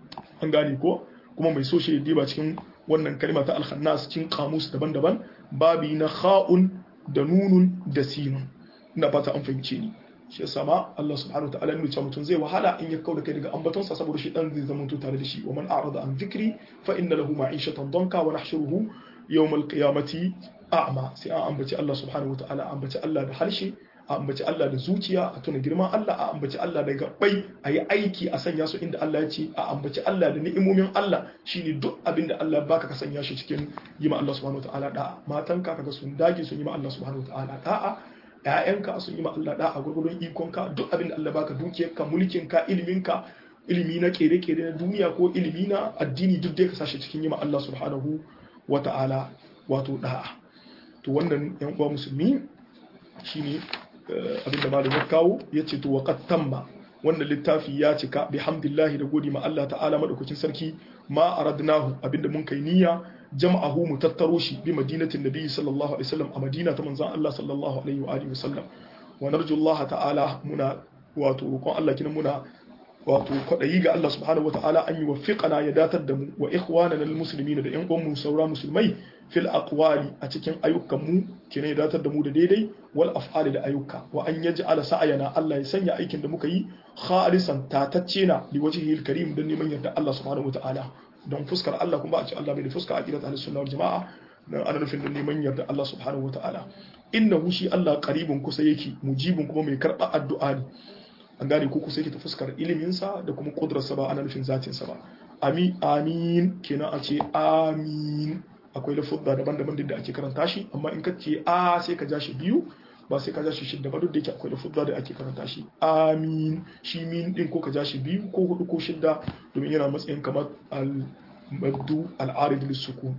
an gane ko kuma mai so shi diba cikin wannan kalma ta al-khannas cikin kamus daban-daban babi na kha'un da nunun da sinun ina fata an fahimce ni shi yasa ma Allah subhanahu wataala ya nuna mutum zai wahala in ya kauda kai daga ambaton sa saboda shi dan zai zama to tare da shi wa man a'rada an dhikri fa inna lahu ma'ishatan danka wa nahshuruhu yawm al-qiyamati a'ma sai an ambaci Allah subhanahu wataala ambaci Allah da harshe a ambaci Allah da zuciya a tuna girman Allah a ambaci Allah da gabbai a yi aiki a sanya su inda Allah ya ce a ambaci Allah da ni'imomin Allah shine duk abin da Allah baka ka sanya shi cikin yi ma Allah subhanahu wataala da'a matanka kaga sun dage sun yi ma Allah subhanahu wataala da'a ƴaƴanka sun yi ma Allah da'a gurgurdun ikonka duk abin da Allah baka dukiyarka mulkinka iliminka ilimi na kere-kere na duniya ko ilimi na addini duk dai ka sashi cikin yi ma Allah subhanahu wataala wato da'a to wannan yan uwa musulmi shine abinda malam ya kawo ya ce to waqad tamma wannan littafi ya cika bihamdillahi da godi ma Allah ta'ala madaukakin sarki ma aradnahu abinda mun kai niyya jam'ahu mu tattaro shi bi madinatin nabi sallallahu alaihi wasallam a madina ta manzon Allah sallallahu alaihi wa alihi wasallam wa narju Allah ta'ala muna wato roƙon Allah kinan muna wato kwadayi ga Allah subhanahu wa ta'ala an yi wafiqana ya datar da mu wa ikhwanana almuslimina da ƴan uwan mu saura musulmai fil aqwali a cikin ayyukan mu kine ya datar da mu da daidai wal af'ali da ayyuka wa an yaj'ala sa'ayana Allah ya sanya aikin da muka yi khalisan tatacce na li wajhil karim dan neman yarda Allah subhanahu wa ta'ala don fuskar Allah kuma a ce Allah bai da fuska aqidat ahlus sunna wal jamaa dan ana nufin don neman yarda Allah subhanahu wa ta'ala innahu shi Allah qaribun kusa yake mujibun kuma mai karba addu'a ne an gane ko kusa yake ta fuskar iliminsa da kuma kudrarsa ba ana nufin zatinsa ba amin amin kenan a ce amin akwai lafuzza daban-daban da ake karanta shi amma in ka ce a sai ka ja shi biyu ba sai ka ja shi shidda ba duk da yake akwai lafuzza da ake karanta shi amin shi min din ko ka ja shi biyu ko hudu ko shidda domin yana matsayin kamar al-maddu al-arid lis-sukun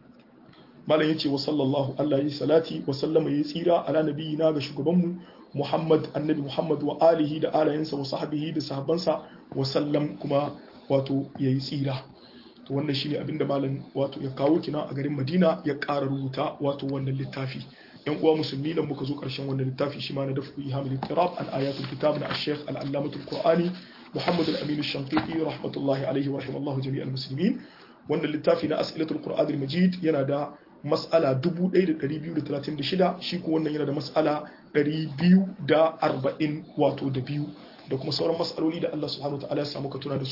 malam yace wa sallallahu alaihi salati wa sallama yayi tsira ala nabiyina ga shugabanmu Muhammad annabi Muhammad wa alihi da alayensa wa sahbihi da sahabbansa wa sallam kuma wato yayi tsira to wannan shine abinda malam wato ya kawo kina a garin Madina ya ƙara rubuta wato wannan littafi yan uwa musulmi nan muka zo ƙarshen wannan littafi shi ma na dafu ihamil tirab al ayatul kitab na al-sheikh al-allamatul qur'ani Muhammad al-amin al-shanqiti rahmatullahi alayhi wa rahimallahu jami'al muslimin wannan littafi na as'ilatul qur'an al-majid yana da mas'ala dubu ɗaya da ɗari biyu da talatin da shida shi ko wannan yana da mas'ala ɗari biyu da arba'in wato da biyu da kuma sauran mas'aloli da Allah subhanahu wa ta'ala ya samu ka tuna da su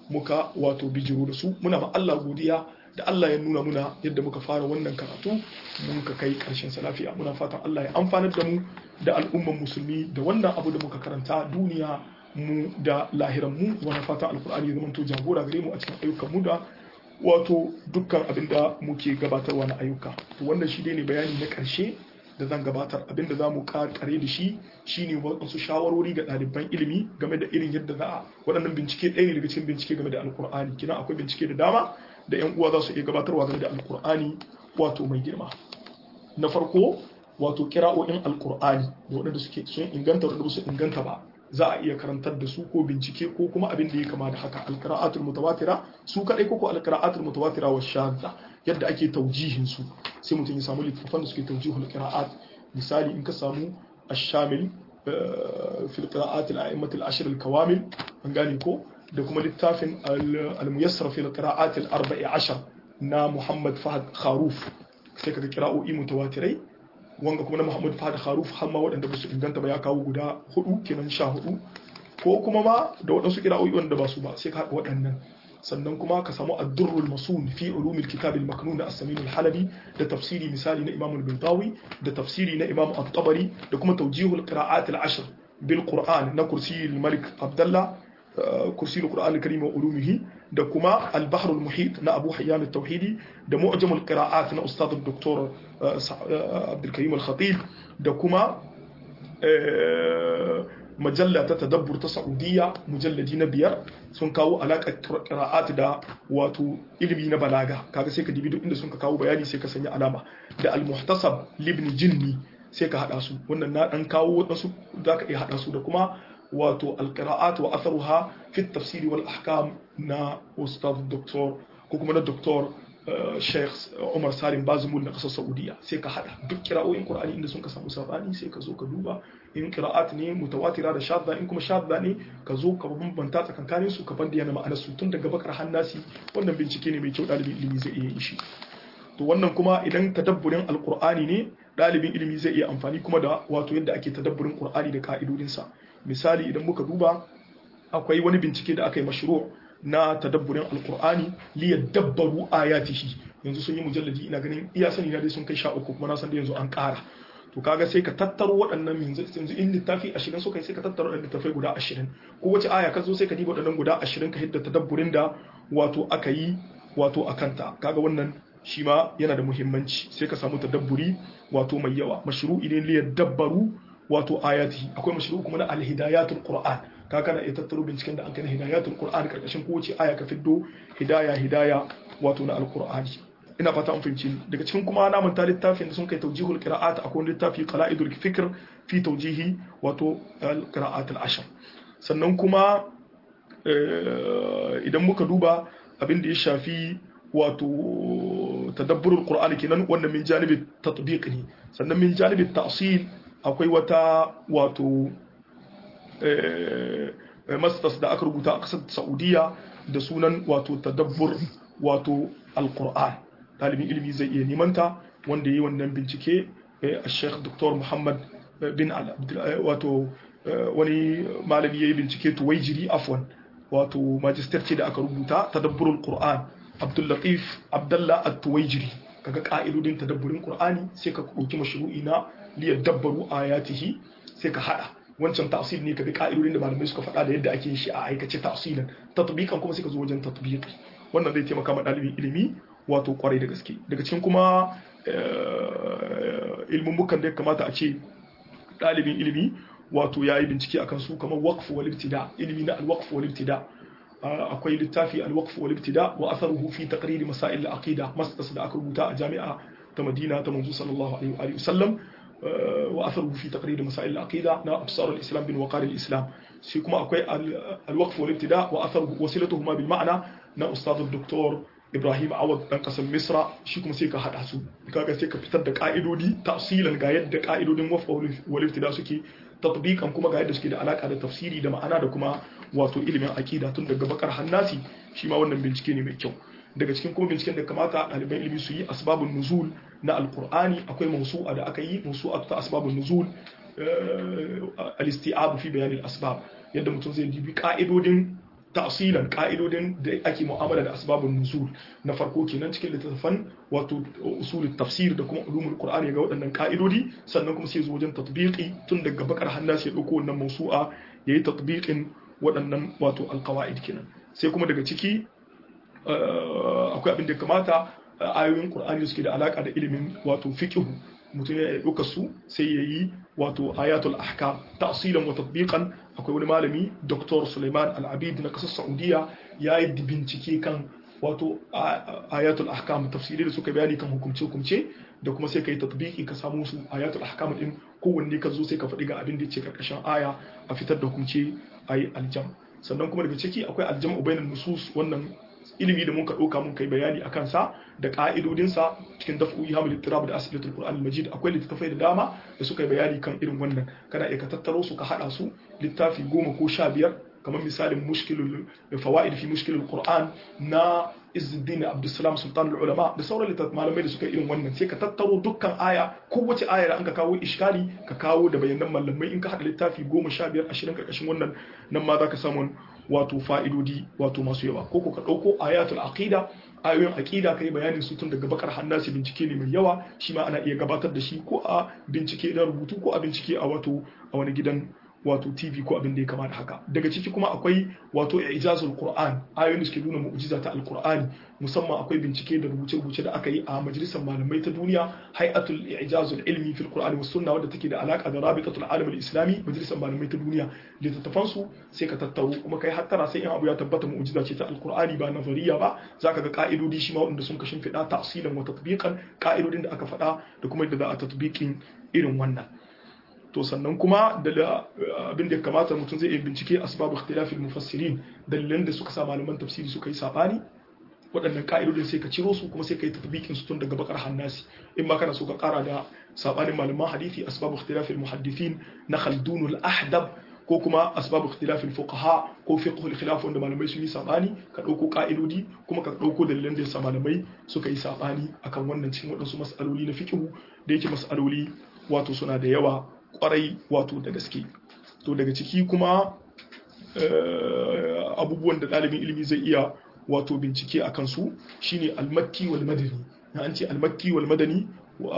muka wato bijiro da su muna ma Allah godiya da Allah ya nuna muna yadda muka fara wannan karatu mun ka kai karshen sa lafiya muna fatan Allah ya amfanar da mu da al'umman musulmi da wannan abu da muka karanta duniya mu da lahiran mu muna fatan alkur'ani ya zama to jagora gare mu a cikin ayyukan mu da wato dukkan abin da muke gabatarwa na ayyuka to wannan shi ne bayani na karshe da zan gabatar abinda za mu kare da shi shine wasu shawarwari ga ɗaliban ilimi game da irin yadda za a waɗannan bincike ɗaya ne daga cikin bincike game da alkur'ani kina akwai bincike da dama da yan uwa za su iya gabatarwa game da alkur'ani wato mai girma na farko wato kira'o'in alkur'ani da waɗanda suke sun inganta waɗanda su inganta ba za a iya karantar da su ko bincike ko kuma abin da ya kama da haka alqira'atul mutawatira su kadai ko ko alqira'atul mutawatira wa shadda yadda ake taujihin su sai mutum ya samu littafan da suke taujihul qira'at misali in ka samu ash-shamil fi alqira'at al-a'immat al-ashr al-kawamil an gane ko da kuma littafin al-muyassar fi alqira'at al-arba'i ashar na Muhammad Fahad Kharuf sai kaga qira'o'i mutawatirai wanga kuma na Muhammad Fahad Kharuf har ma waɗanda ba su inganta ba ya kawo guda hudu kenan sha hudu ko kuma ma da waɗansu kira'o'i wanda ba su ba sai ka haɗa waɗannan sannan kuma ka samu ad-durrul masun fi ulumil kitab al-maknun as-samin al-halabi da tafsiri misali na Imam al-Baydawi da tafsiri na Imam at-Tabari da kuma tawjihul qira'at al-ashr bil Qur'an na kursi al-Malik Abdullah kursi al-Qur'an al-Karim wa ulumihi da kuma al-Bahr al-Muhit na Abu Hayyan al-Tauhidi da mu'jam al-qira'at na Ustad al-Doktor Abdul Karim al-Khatib da kuma majalla ta tadabbur ta Saudiya mujalladi na biyar sun kawo alaƙar qira'at da wato ilimi na balaga kaga sai ka dibi duk inda sun ka kawo bayani sai ka sanya alama da al-Muhtasab libn Jinni sai ka hada su wannan na dan kawo wadansu zaka iya hada su da kuma wato al-qira'at wa atharuha fi at-tafsir wal ahkam na Ustad Doktor ko kuma na Doktor Sheikh Umar Salim Bazmul na kasar Saudiya sai ka hada duk kira'o'in Qur'ani inda sun ka samu sabani sai ka zo ka duba in qira'at ne mutawatira da shadda in kuma shadda ne ka zo ka bambanta tsakankanin su ka bayyana ma'anar su tun daga bakar hannasi wannan bincike ne mai kyau dalibin ilimi zai iya yi shi to wannan kuma idan tadabburin alqur'ani ne dalibin ilimi zai iya amfani kuma da wato yadda ake tadabburin Qur'ani da ka'idodin sa misali idan muka duba akwai wani bincike da aka yi mashru' na tadabburin alkur'ani li yadabbaru ayatihi yanzu sun yi mujalladi ina ganin iya sani na dai sun kai sha uku kuma na san da yanzu an ƙara to kaga sai ka tattaro waɗannan yanzu yanzu in littafi ashirin so kai sai ka tattaro waɗannan littafai guda ashirin ko wace aya ka zo sai ka diba waɗannan guda ashirin ka hidda tadabburin da wato aka yi wato akanta kaga wannan shi ma yana da muhimmanci sai ka samu tadabburi wato mai yawa mashru'i ne li yadabbaru wato ayati akwai mashru'u kuma na alhidayatul qur'an ka kana iya tattaro binciken da an kai na hidayatul qur'an karkashin kowace aya ka fiddo hidaya hidaya wato na alqur'ani ina fata an fahimci daga cikin kuma namun ta littafin da sun kai tawjihul qira'at akwai littafi qala'idul fikr fi tawjihi wato alqira'at al-ashr sannan kuma idan muka duba abin da ya shafi wato tadabburul qur'ani kenan wannan min janibi tatbiq ne sannan min janibi ta'sil akwai wata wato masters da aka rubuta a ƙasar Saudiya da sunan wato tadabbur wato alquran talibin ilimi zai iya neman ta wanda yi wannan bincike a Sheikh Dr. Muhammad bin wato wani malami yayi bincike tuwaijiri afwan wato magister ce da aka rubuta tadabburul qur'an Abdul Latif Abdullah at-Tuwaijiri kaga ka'idodin tadabburin qur'ani sai ka dauki mashru'i na liyadabbaru ayatihi sai ka hada wancan tafsir ne kaga ka'idodin da malamai suka faɗa da yadda ake shi a aikace tafsilan tatbiqan kuma sai ka zo wajen tatbiqi wannan zai taimaka ma dalibin ilimi wato kwarai da gaske daga cikin kuma ilmin mukan da ya kamata a ce dalibin ilimi wato yayi bincike akan su kamar waqf wal ibtida ilimi na al-waqf wal ibtida akwai littafi al-waqf wal ibtida wa atharuhu fi taqrir masail al-aqida masdas da aka rubuta a jami'a ta Madina ta manzo sallallahu alaihi wa sallam وأثره في تقرير مسائل العقيدة نا أبصار الإسلام بن وقار الإسلام سيكما أكوي الوقف والابتداء وأثره وصلتهما بالمعنى نا أستاذ الدكتور إبراهيم عوض قسم مصر شيكما سيكا حد حسو كاكا سيكا فتد قائدو دي تأصيلا قايد قائدو دي وقف والابتداء سيكي تطبيقا كما قايد سكي دا علاقة دا تفسيري دا معنا دا كما واتو إلمي عقيدة تندق بكر حناسي شما ونن بنشكيني ميكيو daga cikin kuma binciken da kamata ɗaliban ilimi su yi asbabun nuzul na alqur'ani akwai mawsu'a da aka yi mawsu'a ta asbabun nuzul al-isti'ab fi bayan al-asbab yadda mutum zai dibi ka'idodin ta'silan ka'idodin da ake mu'amala da asbabun nuzul na farko kenan cikin littattafan wato usulut tafsir da kuma ulumul qur'ani ga waɗannan ka'idodi sannan kuma sai zo wajen tatbiqi tun daga bakar hannasi ya dauko wannan mawsu'a yayi tatbiqin waɗannan wato alqawaid kenan sai kuma daga ciki akwai abin da kamata ayoyin qur'ani suke da alaka da ilimin wato fiqh mutum ya ɗauka su sai yayi wato ayatul ahkam ta'silan wa tatbiqan akwai wani malami Dr. Suleiman Al-Abid na kasar Saudiya yayi bincike kan wato ayatul ahkam tafsiri da suka bayani kan hukumce hukumce da kuma sai kai tatbiki ka samu su ayatul ahkam din kowanne ka zo sai ka faɗi ga abin da yake karkashin aya a fitar da hukumce ayi aljam sannan kuma daga ciki akwai aljam'u bainan nusus wannan ilimi da muka ɗauka mun kai bayani akan sa da ƙa'idodinsa cikin daf'u ihamul ittirab da asilatul qur'an al-majid akwai littattafai da dama da suka yi bayani kan irin wannan kana iya ka tattaro su ka hada su littafi goma ko sha biyar kamar misalin mushkilul fawaid fi mushkilul qur'an na Izzuddin Abdussalam Sultanul Ulama da sauran littattafai malamai da suka yi irin wannan sai ka tattaro dukkan aya kowace aya da an ka kawo iskali ka kawo da bayanan malamai in ka hada littafi goma sha biyar ashirin karkashin wannan nan ma zaka samu wato fa'idodi wato masu yawa ko ko ka dauko ayatul aqida ayoyin aqida kai bayanin su tun daga bakar hannasi bincike ne mai yawa shi ma ana iya gabatar da shi ko a bincike na rubutu ko a bincike a wato a wani gidan wato T V ko abin da ya kama da haka daga ciki kuma akwai wato ijazul Qur'an ayoyin da suke nuna mu'jiza ta Al-Qur'ani musamman akwai bincike da rubuce-rubuce da aka yi a majalisar malamai ta duniya hay'atul ijazul ilmi fil Qur'ani was sunna wadda take da alaka da rabitatul alam al-islami majalisar malamai ta duniya littattafan su sai ka tattaro kuma kai hattara sai in abu ya tabbata mu'jiza ce ta Al-Qur'ani ba nazariya ba zaka ga ka'idodi shi ma wanda sun kashin fida ta'silan wa tatbiqan ka'idodin da aka faɗa da kuma yadda za a tatbiqin irin wannan to sannan kuma da abin da ya kamata mutum zai yi bincike asbabu ikhtilafil mufassirin dalilan da suka sa malaman tafsiri suka yi sabani waɗannan ka'idodin sai ka ciro su kuma sai ka yi tatbiqin su tun daga bakar hannasi in ma kana so ka ƙara da sabanin malaman hadisi asbabu ikhtilafil muhaddithin na Khaldun al-Ahdab ko kuma asbabu ikhtilafil fuqaha ko fiqhul khilaf wanda malamai sun yi sabani ka dauko ka'idodi kuma ka dauko dalilan da yasa malamai suka yi sabani akan wannan cikin waɗansu mas'aloli na fiqh da yake mas'aloli wato suna da yawa kwarai wato da gaske to daga ciki kuma abubuwan da ɗalibin ilimi zai iya wato bincike a kansu shine almakki wal madani na an ce almakki wal madani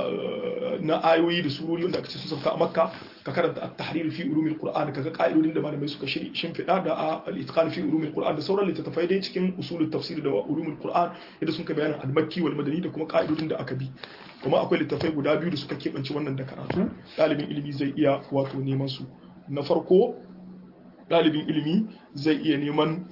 na ayoyi da surori wanda aka ce sun sauka a makka ka karanta at-tahrir fi ulumil qur'an kaga ka'idodin da malamai suka shiri shimfiɗa da al-itqan fi ulumil qur'an da sauran littattafai dai cikin usulul tafsir da ulumul qur'an yadda sun kai bayanin al-makki wal madani da kuma ka'idodin da aka bi kuma akwai littattafai guda biyu da suka keɓance wannan da karatu ɗalibin ilimi zai iya wato neman su na farko ɗalibin ilimi zai iya neman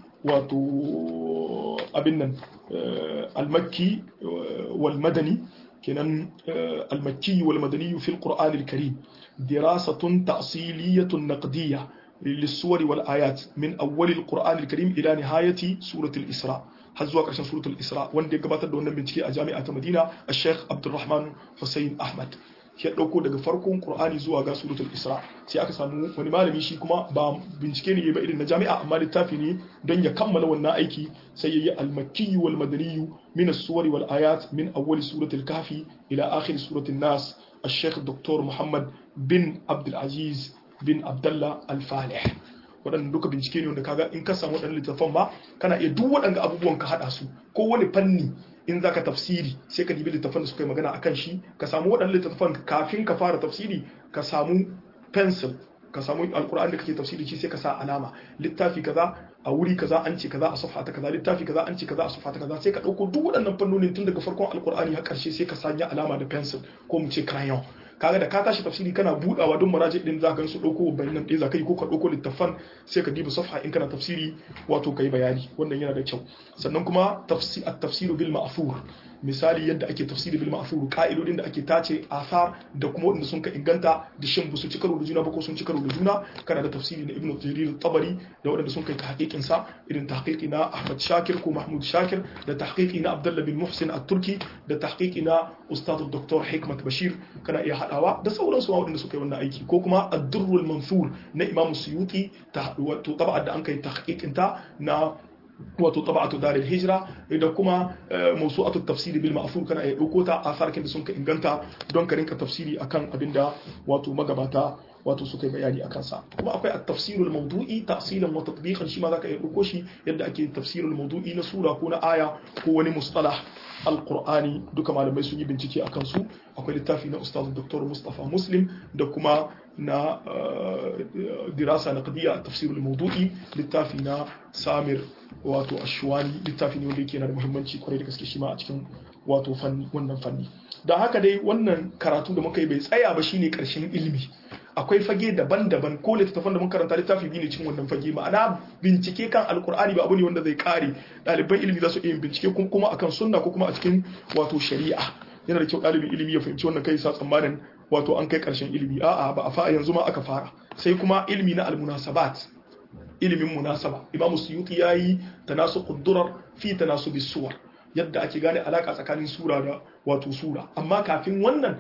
wato abin nan al-makki wal madani كنن المكي والمدني في القرآن الكريم دراسة تأصيلية نقدية للسور والآيات من أول القرآن الكريم إلى نهاية سورة الإسراء هزوا كرشان سورة الإسراء وندي قبات دون بنتكي أجامعة مدينة الشيخ عبد الرحمن حسين أحمد ya dauko daga farkon Qur'ani zuwa ga suratul Isra sai aka samu wani malami shi kuma ba bincike ne ba irin na jami'a amma littafi ne don ya kammala wannan aiki sai yayi al-makki wal madani min as-suwar wal ayat min awwal suratul kahfi ila akhir suratul nas al-sheikh Doctor Muhammad bin Abdul Aziz bin Abdullah Al-Falih waɗannan duka bincike ne wanda kaga in ka samu waɗannan littafan ba kana iya duk waɗannan abubuwan ka hada su ko wani fanni in zaka tafsiri sai ka dibi littafan da suka yi magana akan shi ka samu waɗannan littafan kafin ka fara tafsiri ka samu pencil ka samu alkur'ani da kake tafsiri shi sai ka sa alama littafi kaza a wuri kaza an ce kaza a safha ta kaza littafi kaza an ce kaza a safha ta kaza sai ka dauko duk waɗannan fannonin tun daga farkon alkur'ani har ƙarshe sai ka sanya alama da pencil ko mu ce crayon kaga da ka tashi tafsiri kana budawa don muraji din zaka su dauko bayanan ɗaya zaka yi ko ka dauko littafan sai ka diba safha in kana tafsiri wato kai bayani wannan yana da kyau sannan kuma tafsir at-tafsir bil ma'thur misali yadda ake tafsiri bil ma'thur ka'idodin da ake tace asar da kuma wanda sun ka inganta da shin su ci karo da juna ba ko sun ci karo da juna kana da tafsiri na ibnu jarir tabari da wanda sun kai tahqiqin sa irin tahqiqi na ahmad shakir ko mahmud shakir da tahqiqi na abdullah bin muhsin at-turki da tahqiqi na ustad dr hikmat bashir kana iya hadawa da sauransu waɗanda suka yi wannan aiki ko kuma ad-durrul manthur na imam suyuti ta wato tab'a da an kai tahqiqin ta na wato tab'atu daril hijra da kuma mawsu'atu tafsir bil ma'thur kana ya dauko ta asarkin da sun ka inganta don ka rinka tafsiri akan abinda wato magabata wato suka yi bayani akan sa kuma akwai at-tafsirul mawdu'i ta'silan wa tatbiqan shi ma zaka iya dauko shi yadda ake tafsirul mawdu'i na sura ko na aya ko wani mustalah alqur'ani duka malamai sun yi bincike akan su akwai littafi na ustaz Dr. Mustafa Muslim da kuma na dirasa naqdiyya at-tafsir al-mawdu'i littafi na Samir wato Ashwani littafi ne wanda yake da muhimmanci kwarai da gaske shi ma a cikin wato fanni wannan fanni da haka dai wannan karatu da muka yi bai tsaya ba shine karshen ilimi akwai fage daban-daban ko littattafan da mun karanta littafi biyu ne cikin wannan fage ma'ana bincike kan alkur'ani ba abu ne wanda zai kare ɗaliban ilimi za su iya bincike kuma akan sunna ko kuma a cikin wato shari'a yana da kyau ɗalibin ilimi ya fahimci wannan kai sa tsammanin wato an kai ƙarshen ilimi a'a ba a fa yanzu ma aka fara sai kuma ilimi na almunasabat ilimin munasaba imamu suyuti yayi tanasuqud durar fi tanasubis suwar yadda ake gane alaka tsakanin sura da wato sura amma kafin wannan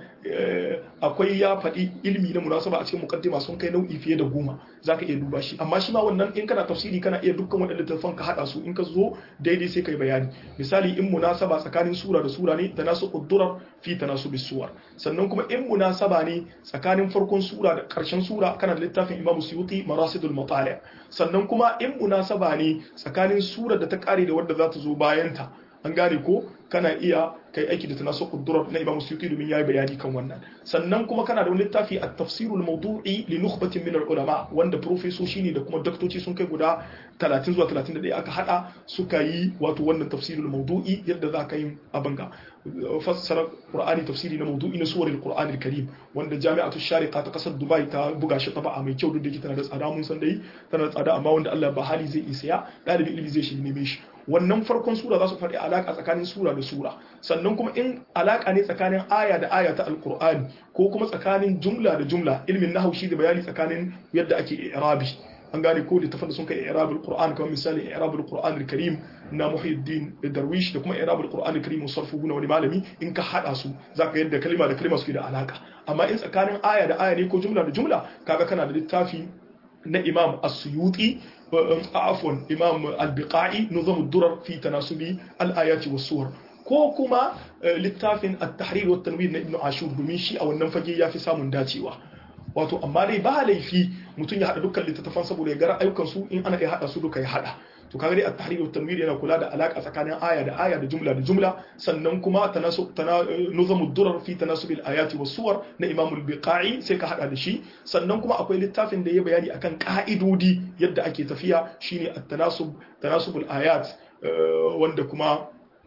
akwai ya faɗi ilimi na munasaba a cikin mukaddima sun kai nau'i fiye da goma zaka iya duba shi amma shi ma wannan in kana tafsiri kana iya dukkan waɗannan littattafan ka hada su in ka zo daidai sai kai bayani misali in munasaba tsakanin sura da sura ne tanasuqud durar fi tanasubis suwar sannan kuma in munasaba ne tsakanin farkon sura da ƙarshen sura kana da littafin Imam Suyuti Marasidul Matali' sannan kuma in munasaba ne tsakanin sura da ta kare da wadda za ta zo bayan ta an gane ko kana iya kai aiki da tanasuqud durar na Imam Suyuti domin yayi bayani kan wannan sannan kuma kana da wani littafi at-tafsirul mawdu'i li nukhbatin min al-ulama wanda profesoshi ne da kuma daktoci sun kai guda talatin zuwa talatin da ɗaya aka hada suka yi wato wannan tafsirul mawdu'i yadda za ka yi abin ga fassara Qur'ani tafsiri na mawdu'i na suwaril Qur'an al-Karim wanda Jami'atu Shariqa ta kasar Dubai ta buga shi taba'a mai kyau duk da yake tana da tsada mun san dai tana da tsada amma wanda Allah ba hali zai isa dalibin ilimi zai shi neme shi wannan farkon sura za su faɗi alaka tsakanin sura da sura sannan kuma in alaka ne tsakanin aya da aya ta alqur'ani ko kuma tsakanin jumla da jumla ilmin nahwu shi da bayani tsakanin yadda ake i'rabi an gane ko da tafanda sun kai i'rabul qur'an kamar misali i'rabul qur'an al-karim na Muhyiddin Darwish da kuma i'rabul qur'an al-karim musarfu na wani malami in ka hada su zaka yadda kalima da kalima suke da alaka amma in tsakanin aya da aya ne ko jumla da jumla kaga kana da littafi na Imam As-Suyuti afwan Imam Al-Biqai Nizam ad-Durar fi tanasubi al-ayat was-suwar ko kuma littafin at-tahrir wa at-tanwir na Ibn Ashur domin shi a wannan fage yafi samun dacewa wato amma dai ba laifi mutum ya hada dukkan littattafan saboda ya gara ayyukan su in ana iya hada su duka ya hada to kaga dai at-tahrir wa tanwir yana kula da alaka tsakanin aya da aya da jumla da jumla sannan kuma tanasub nizam ad-durar fi tanasub al-ayat was-suwar na Imam al-Biqai sai ka hada da shi sannan kuma akwai littafin da ya bayani akan ka'idodi yadda ake tafiya shine at-tanasub tanasub al-ayat wanda kuma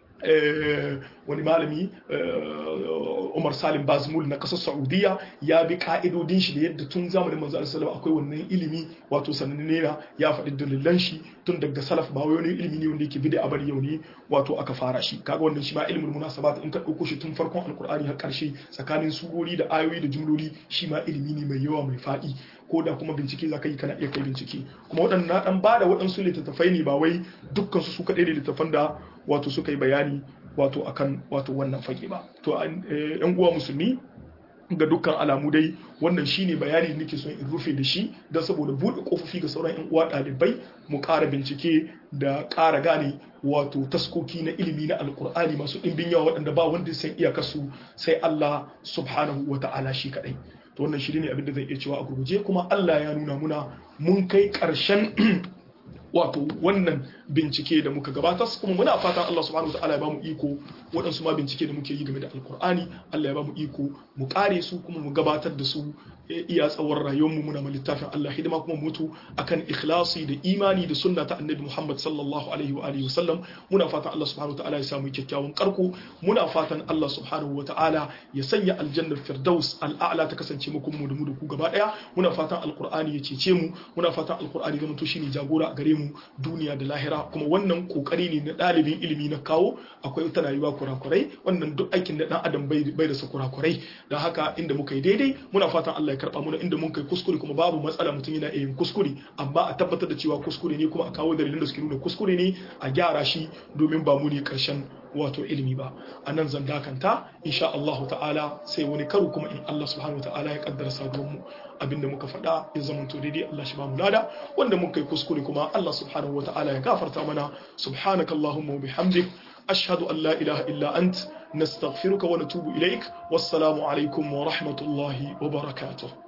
wani malami Umar Salim Bazmul na kasar Saudiya ya bi ka'idodin shi da yadda tun zamanin manzo Allah sallallahu akwai wannan ilimi wato sananne na ya faɗi dalilan shi tun daga salaf ba wani ilimi ne wanda yake bid'a bari yau ne wato aka fara shi kaga wannan shi ma ilmul munasabat in ka dauko shi tun farkon alqur'ani har karshe tsakanin surori da ayoyi da jumloli shi ma ilimi ne mai yawa mai faɗi ko da kuma bincike za ka yi kana iya kai bincike kuma waɗannan na ɗan ba da waɗansu littattafai ne ba wai dukkan su su kaɗai da littattafan da wato suka yi bayani wato akan wato wannan fage ba to yan uwa musulmi ga dukkan alamu dai wannan shine bayani da nake son in rufe da shi don saboda buɗe kofofi ga sauran yan uwa ɗalibai mu ƙara bincike da ƙara gane wato taskoki na ilimi na alƙur'ani masu ɗimbin yawa waɗanda ba wanda san iyakarsu sai Allah subhanahu wa ta'ala shi kaɗai to wannan shi ne abin da zai iya cewa a gurguje kuma Allah ya nuna muna mun kai ƙarshen wato wannan bincike da muka gabatar kuma muna fatan Allah subhanahu wataala ya bamu iko waɗansu ma bincike da muke yi game da alkur'ani Allah ya bamu iko mu kare su kuma mu gabatar da su iya tsawon rayuwar mu muna littafin Allah hidima kuma mutu akan ikhlasi da imani da sunna ta annabi Muhammad sallallahu alaihi wa alihi wasallam muna fatan Allah subhanahu wataala ya samu kyakkyawan karko muna fatan Allah subhanahu wataala ya sanya aljannar firdaus al'a'la ta kasance muku mu da mu da ku gaba daya muna fatan alkur'ani ya cece mu muna fatan alkur'ani zama to shine jagora a gare mu duniya da lahira kuma wannan kokari ne na dalibin ilimi na kawo akwai tana yiwa kurakurai wannan duk aikin da dan adam bai bai da sa kurakurai dan haka inda muka yi daidai muna fatan Allah ya karba mu inda mun kai kuskure kuma babu matsala mutum yana yin kuskure amma a tabbatar da cewa kuskure ne kuma a kawo dalilin da suke nuna kuskure ne a gyara shi domin ba mu ne karshen wato ilimi ba a nan zan dakanta insha Allah ta'ala sai wani karo kuma in Allah subhanahu wa ta'ala ya kaddara saduwar mu abinda muka faɗa ya zama to daidai Allah shi ba mu lada wanda mun kai kuskure kuma Allah subhanahu wa ta'ala ya gafarta mana subhanakallahumma wa bihamdik ashhadu an la ilaha illa ant nastaghfiruka wa natubu ilaik wassalamu alaikum wa rahmatullahi wa barakatuh